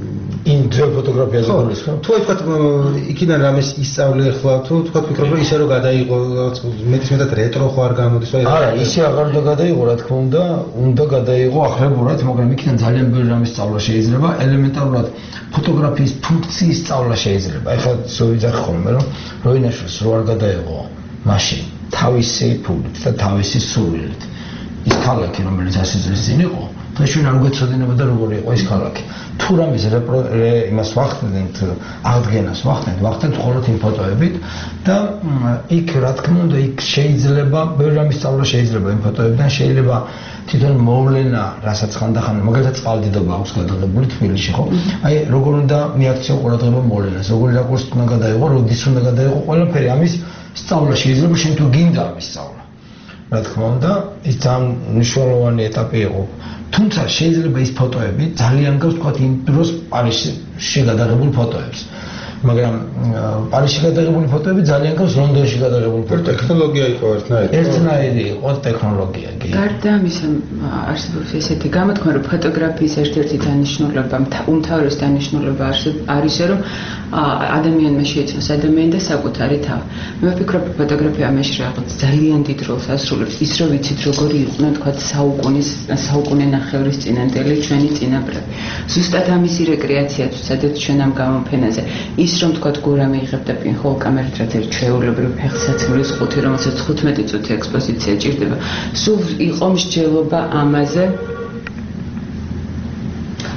იმ ძველ ფოტოგრაფიაზე გულის ხო? თუ თქვა იქიდან რამეს ისწავლე ახლა, თუ თქვა ფიქრობ რომ ისე რომ გადაიღო, მეტად რეტრო ხო არ გამოდის, აი არა, ისე აღარ უნდა გადაიღო, რა თქმა უნდა გადაიღო ახლებურად, მაგრამ იქიდან ძალიან ბევრი რამის სწავლა შეიძლება, ელემენტარულად ფოტოგრაფიის ფუნქციის სწავლა შეიძლება. ეხლა ზოგადად ხოლმე რომ როინაშვილს რო არ გადაიღო მაშინ თავისი ფულით და თავისი სულით ის ქალაქი, რომელიც 100 წლის წინ იყო, დღეშვენ არ გვეცოდინებოდა როგორი იყო ეს ქალაქი. თუ რამის იმას ვახდენთ, აღდგენას ვახდენთ მხოლოდ იმ ფოტოებით და იქ რა თქმა უნდა იქ შეიძლება ბევრი რამის სწავლა შეიძლება იმ ფოტოებიდან, შეიძლება თვითონ მოვლენა, რასაც ხანდახან მაგალითად წყალდიდობა აქვს გადაღებული თბილისში, ხო? აი როგორ უნდა მიაქციო ყურადღება მოვლენას, როგორი რაკურსით უნდა გადაიღო, როდის უნდა გადაიღო, ყველაფერი ამის სწავლა შეიძლება, შენ თუ გინდა ამის სწავლა. რა თქმა უნდა, ის ძალიან მნიშვნელოვანი ეტაპი იყო. თუმცა შეიძლება ის ფოტოები ძალიან გავს თქვათ იმ დროს პარიზში გადაღებულ ფოტოებს. მაგრამ პარიზში გადაღებული ფოტოები ძალიან გავს ლონდონში გადაღებული ფოტოები. ტექნოლოგია იყო ერთნაირი იყო ტექნოლოგია. გარდა ამისა, არსებობს ესეთი გამოთქმა, რომ ფოტოგრაფიის ერთ-ერთი დანიშნულება, უმთავრესი დანიშნულება არის, რომ ადამიანმა შეიცნოს ადამიანი და საკუთარი თავი. მე ვფიქრობ, ფოტოგრაფია ამაში რაღაც ძალიან დიდ როლს ასრულებს. ის რომ ვიცით როგორი იყვნენ თქვათ საუკუნე ნახევრის წინანდელი ჩვენი წინაპრები. ზუსტად ამისი რეკრეაციაც ვცადეთ ჩვენ ამ გამოფენაზე. ის რომ თქვათ გურა მიიღებდა პინჰოლ კამერით, რაც ერთ ჩვეულებრივ ფეხსაცმლის ყუთი, რომელსაც 15 წუთი ექსპოზიცია ჭირდება. სულ იყო მსჯელობა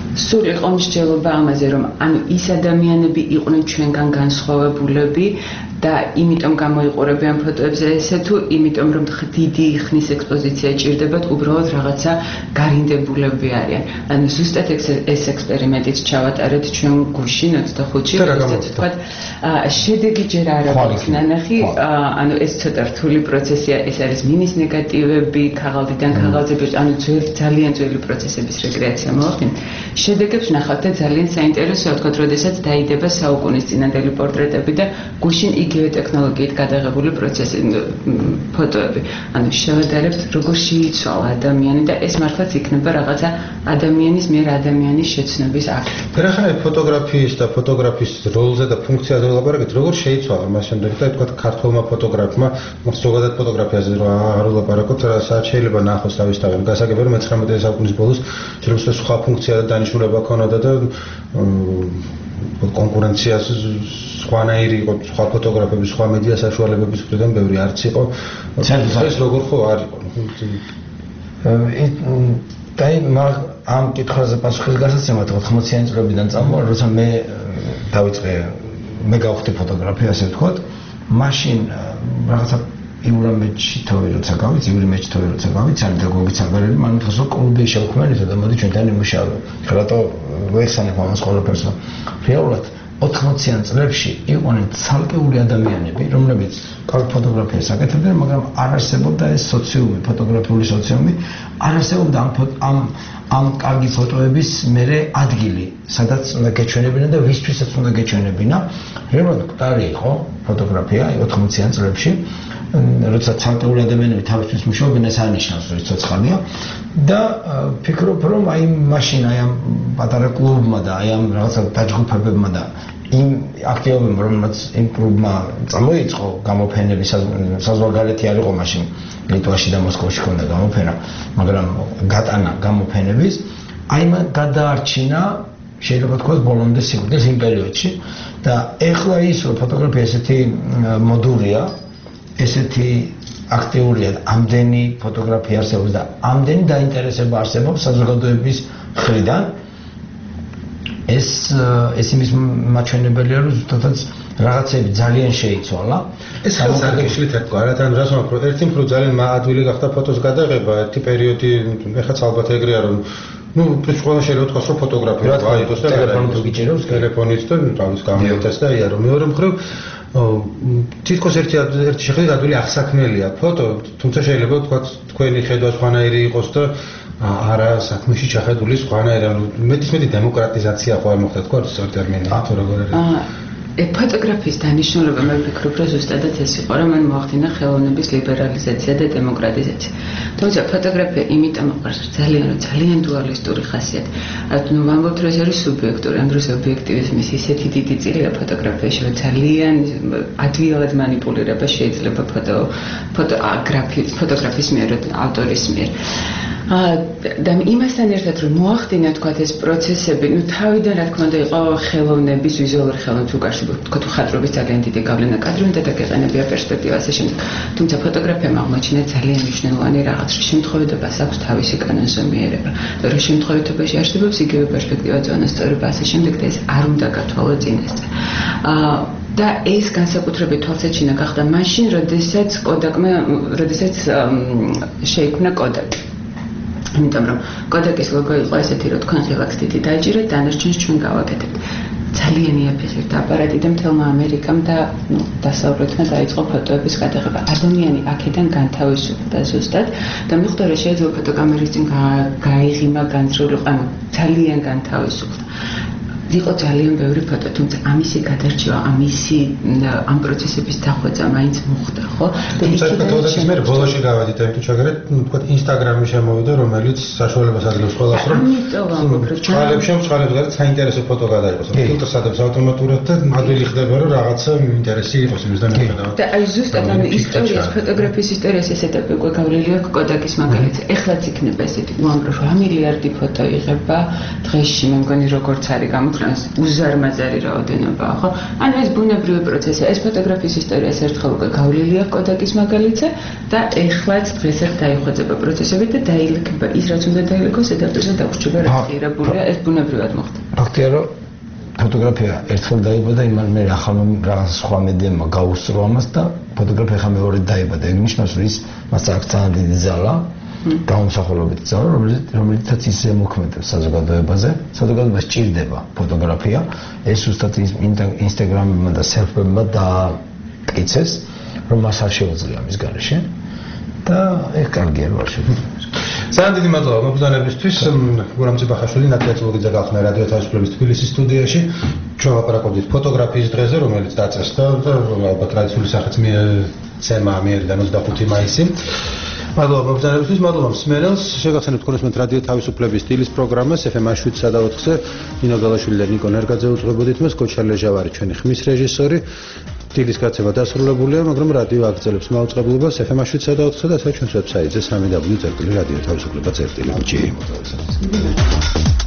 ამაზე, რომ ანუ ის ადამიანები იყვნენ ჩვენგან განსხვავებულები და იმიტომ გამოიყურებიან ფოტოებზე ესე თუ იმიტომ რომ დიდი ხნის ექსპოზიცია ჭირდებათ უბრალოდ რაღაცა გარინდებულები არიან. ანუ ზუსტად ეს ექსპერიმენტიც ჩავატარეთ ჩვენ გუშინ 25-ში, როდესაც თქვა შედეგი ჯერ არ აქვს ნანახი, ანუ ეს ცოტა რთული პროცესია, ეს არის მინის ნეგატივები, ქაღალდიდან ქაღალდზე, ანუ ძალიან ძველი პროცესების რეგრესია მოახდინეთ. შედეგებს ნახავთ და ძალიან საინტერესოა თქვა, როდესაც დაიდება საუკუნის წინანდელი პორტრეტები და გუშინ იგივე ტექნოლოგიით გადაღებული ფოტოები. ანუ შევადარებთ როგორ შეიცვალა ადამიანი და ეს მართლაც იქნება რაღაცა ადამიანის მიერ ადამიანის შეცნობის აქტი. ფერახანე ფოტოგრაფიის და ფოტოგრაფის როლზე და ფუნქციაზე ვლაპარაკეთ, როგორ შეიცვალა მას შემდეგ და თქვა ქართულმა ფოტოგრაფმა, ზოგადად ფოტოგრაფიაზე რა არ ვლაპარაკობთ, სადაც შეიძლება ნახოს თავისთავად. გასაგებია რომ 19 საუკუნის ბოლოს შეიძლება სხვა ფუნქცია და დანიშნულება ქონოდა და კონკურენციას სხვანაირი იყო, სხვა ფოტოგრაფები, სხვა მედია საშუალებების მხრიდან ბევრი არც იყო. ეს როგორ ხო არ იყო? და ამ კითხვაზე პასუხის გასაცემად 80-იანი წლებიდან წამოვალ, როცა მე დავიწყე, მე გავხდი ფოტოგრაფია, ასე ვთქვათ, მაშინ რაღაცა იურამეჩი თავი როცა გავიც, იურამეჩი თავი როცა გავიც, ან გოგი ცაგარელი, მან თქოს რომ კლუბი შევქმნით და მოდი ჩვენთან იმუშავე. რატო ვეხსენებ ამას ყველაფერს? რეალურად 80-იან წლებში იყვნენ ცალკეული ადამიანები, რომლებიც კარგ ფოტოგრაფიას აკეთებდნენ, მაგრამ არ არსებობდა ეს სოციუმი, ფოტოგრაფიული სოციუმი, არ არსებობდა ამ კარგი ფოტოების მერე ადგილი, სადაც უნდა გეჩვენებინა და ვისთვისაც უნდა გეჩვენებინა. რეალურად მკვდარი იყო ფოტოგრაფია 80-იან წლებში. როცა ცალკეული ადამიანები თავისთვის მუშაობენ, ეს არნიშნავს, რომ ცოცხალია და ფიქრობ, რომ აი მაშინ აი ამ პატარა კლუბმა და აი ამ რაღაცა დაჯგუფებებმა და იმ აქტივობებმა, რომელმაც იმ კლუბმა წამოიწყო გამოფენები, საზღვარგარეთი არ იყო მაშინ ლიტვაში და მოსკოვში ქონდა გამოფენა, მაგრამ გატანა გამოფენების, აი მან გადაარჩინა შეიძლება თქვას ბოლომდე სიკვდილს იმ პერიოდში და ეხლა ის რომ ფოტოგრაფია ესეთი მოდურია, ესეთი აქტიურია და ამდენი ფოტოგრაფია არსებობს და ამდენი დაინტერესება არსებობს საზოგადოების მხრიდან, ეს იმის მაჩვენებელია, რომ ზუსტადაც რაღაცები ძალიან შეიცვალა. ეს ხელს არ გიშლით თქვა, რა თან რას ვამბობ, ერთი მხრივ ძალიან ადვილი გახდა ფოტოს გადაღება, ერთი პერიოდი, ეხაც ალბათ ეგრეა რომ ყველა შეიძლება თქვას რომ ფოტოგრაფია აიღოს და ტელეფონით გიჭირავს, ტელეფონით და თავის გამიერთეს და იარო. მეორე მხრივ თითქოს ერთი შეხედვით ადვილი აღსაქმელია ფოტო, თუმცა შეიძლება თქვა თქვენი ხედვა სხვანაირი იყოს და არა საქმეში ჩახედული სხვანაირი, მეტისმეტი დემოკრატიზაცია ხო არ მოხდა თქვა სწორ ტერმინით თუ როგორ არის? ფოტოგრაფიის დანიშნულება მე ვფიქრობ, რომ ზუსტადად ეს იყო, რომ მან მოახდინა ხელოვნების ლიბერალიზაცია და დემოკრატიზაცია. თუმცა ფოტოგრაფია იმიტომ უყვარს ძალიან დუალისტური ხასიათი. ანუ ვამბობთ, რომ ეს არის სუბიექტური, ამ დროს ობიექტივიზმის ისეთი დიდი წილია ფოტოგრაფიაში, რომ ძალიან ადვილად манипуლირება შეიძლება ფოტოგრაფის მიერ, ავტორის მიერ. და იმასთან ერთად რომ მოახდინა თქვა ეს პროცესები, თავიდან რა თქმა უნდა იყო ხელოვნების, ვიზუალური ხელოვნების უკავშირდება, თქვა ხატრობის ძალიან დიდი გავლენა კადრზე უნდა დაგეყენებია პერსპექტივა ასე შემდეგ. თუმცა ფოტოგრაფიამ აღმოაჩინა ძალიან მნიშვნელოვანი რაღაც, რომ შემთხვევადობას აქვს თავისი კანონზომიერება. და რომ შემთხვევადობაში არსებობს იგივე პერსპექტივა, წონასწორობა ასე შემდეგ და ეს არ უნდა გათვალო წინასწარ. და ეს განსაკუთრებით თვალსაჩინო გახდა მაშინ, როდესაც შეიქმნა კოდაკი. იმიტომ რომ კოდაკის ლოგო იყო ესეთი, რომ თქვენ ღილაკს დიდი დაიჭირეთ, დანარჩენს ჩვენ გავაკეთებთ. ძალიან იაფიხირდა აპარატი და მთელმა ამერიკამ და დასავლეთმა დაიწყო ფოტოების გადაღება. ადამიანი აქედან განთავისუფლდა ზუსტად და მიხვდა, რომ შეიძლება ფოტოკამერის წინ გაიღიმა განცრულიყო, ანუ ძალიან განთავისუფლდა. იყო ძალიან ბევრი ფოტო, თუმცა ამისი გადარჩევა, ამ პროცესების დახვეწა მაინც მოხდა, ხო? თუმცა ფოტოების მე ბოლოში გავედით, თუ ჩაგერეთ, თქვა ინსტაგრამი შემოვიდა, რომელიც საშუალებას აძლევს ყველას, რომ წყალებში გარეთ საინტერესო ფოტო გადაიღოს. ფილტრს ადებს ავტომატურად და ადვილი ხდება, რომ რაღაცა ინტერესი იყოს იმის და მიხედავთ. და აი ზუსტად ამ ისტორიის, ფოტოგრაფიის ისტორიის ეს ეტაპი უკვე გავლილი აქვს კოდაკის მაგალითზე. ეხლაც იქნება ესეთი, უამრავ 8 მილიარდი ფოტო იღება დღეში, მე მგონი როგორც არის გამოთქმული უზარმაზარი რაოდენობაა, ხო? ანუ ეს ბუნებრივი პროცესია. ეს ფოტოგრაფიის ისტორიას ერთხელ უკვე გავლილი აქვს კოდაკის მაგალითზე და ეხლაც დღესაც დაიხვეწება პროცესები და დაილექება ის, რაც უნდა დაილეკოს, ზედაპირზე დაგვრჩება, რაც ღირებულია, ეს ბუნებრივად მოხდა. ფაქტია, რომ ფოტოგრაფია ერთხელ დაიბადა, იმან მე ახალ რაღაც სხვა მედიამმა გაუსწრო ამას და ფოტოგრაფია ხა მეორე დაიბადა. ეგ ნიშნავს, რომ ის მას აქვს ძალიან დიდი ძალა, დაუმსახურებითი ძალა, რომელიცაც ის ზემოქმედებს საზოგადოებაზე. საზოგადოებას სჭირდება ფოტოგრაფია, ეს უბრალოდ ინსტაგრამებმა და სელფებმა დააკიცეს, რომ მას არ შეუძლია მის გარეშე და ეგ კარგია რა შეიძლება. ძალიან დიდი მადლობა მოგზაურებისთვის. გურამ ციბახაშვილი, ნატია წულგიძე გახსნა რადიო თავისუფლების თბილისის სტუდიაში. ჩვენ ვაპარაკობდით ფოტოგრაფიის დღეზე, რომელიც დაწესდა და ალბათ ტრადიციული სახით ცემა მიერიდან 25 მაისი. მადლობა მოგზაურებისთვის, მადლობა მსმენელს. შეგახსენებთ თქვენს რადიო თავისუფლების სტილის პროგრამას FM 7-სა და 4-ზე. ნინო გალაშვილი და ნიკო ნერგაძე უძღვებოდით მას, კოჩალე ჟავარი ჩვენი ხმის რეჟისორი. სტილის გაცემა დასრულებულია, მაგრამ რადიო აგრძელებს მაუწყებლობას FM 7-სა და 4-ზე და ასევე ჩვენს ვებსაიტზე www.radio-თავისუფლება.gt.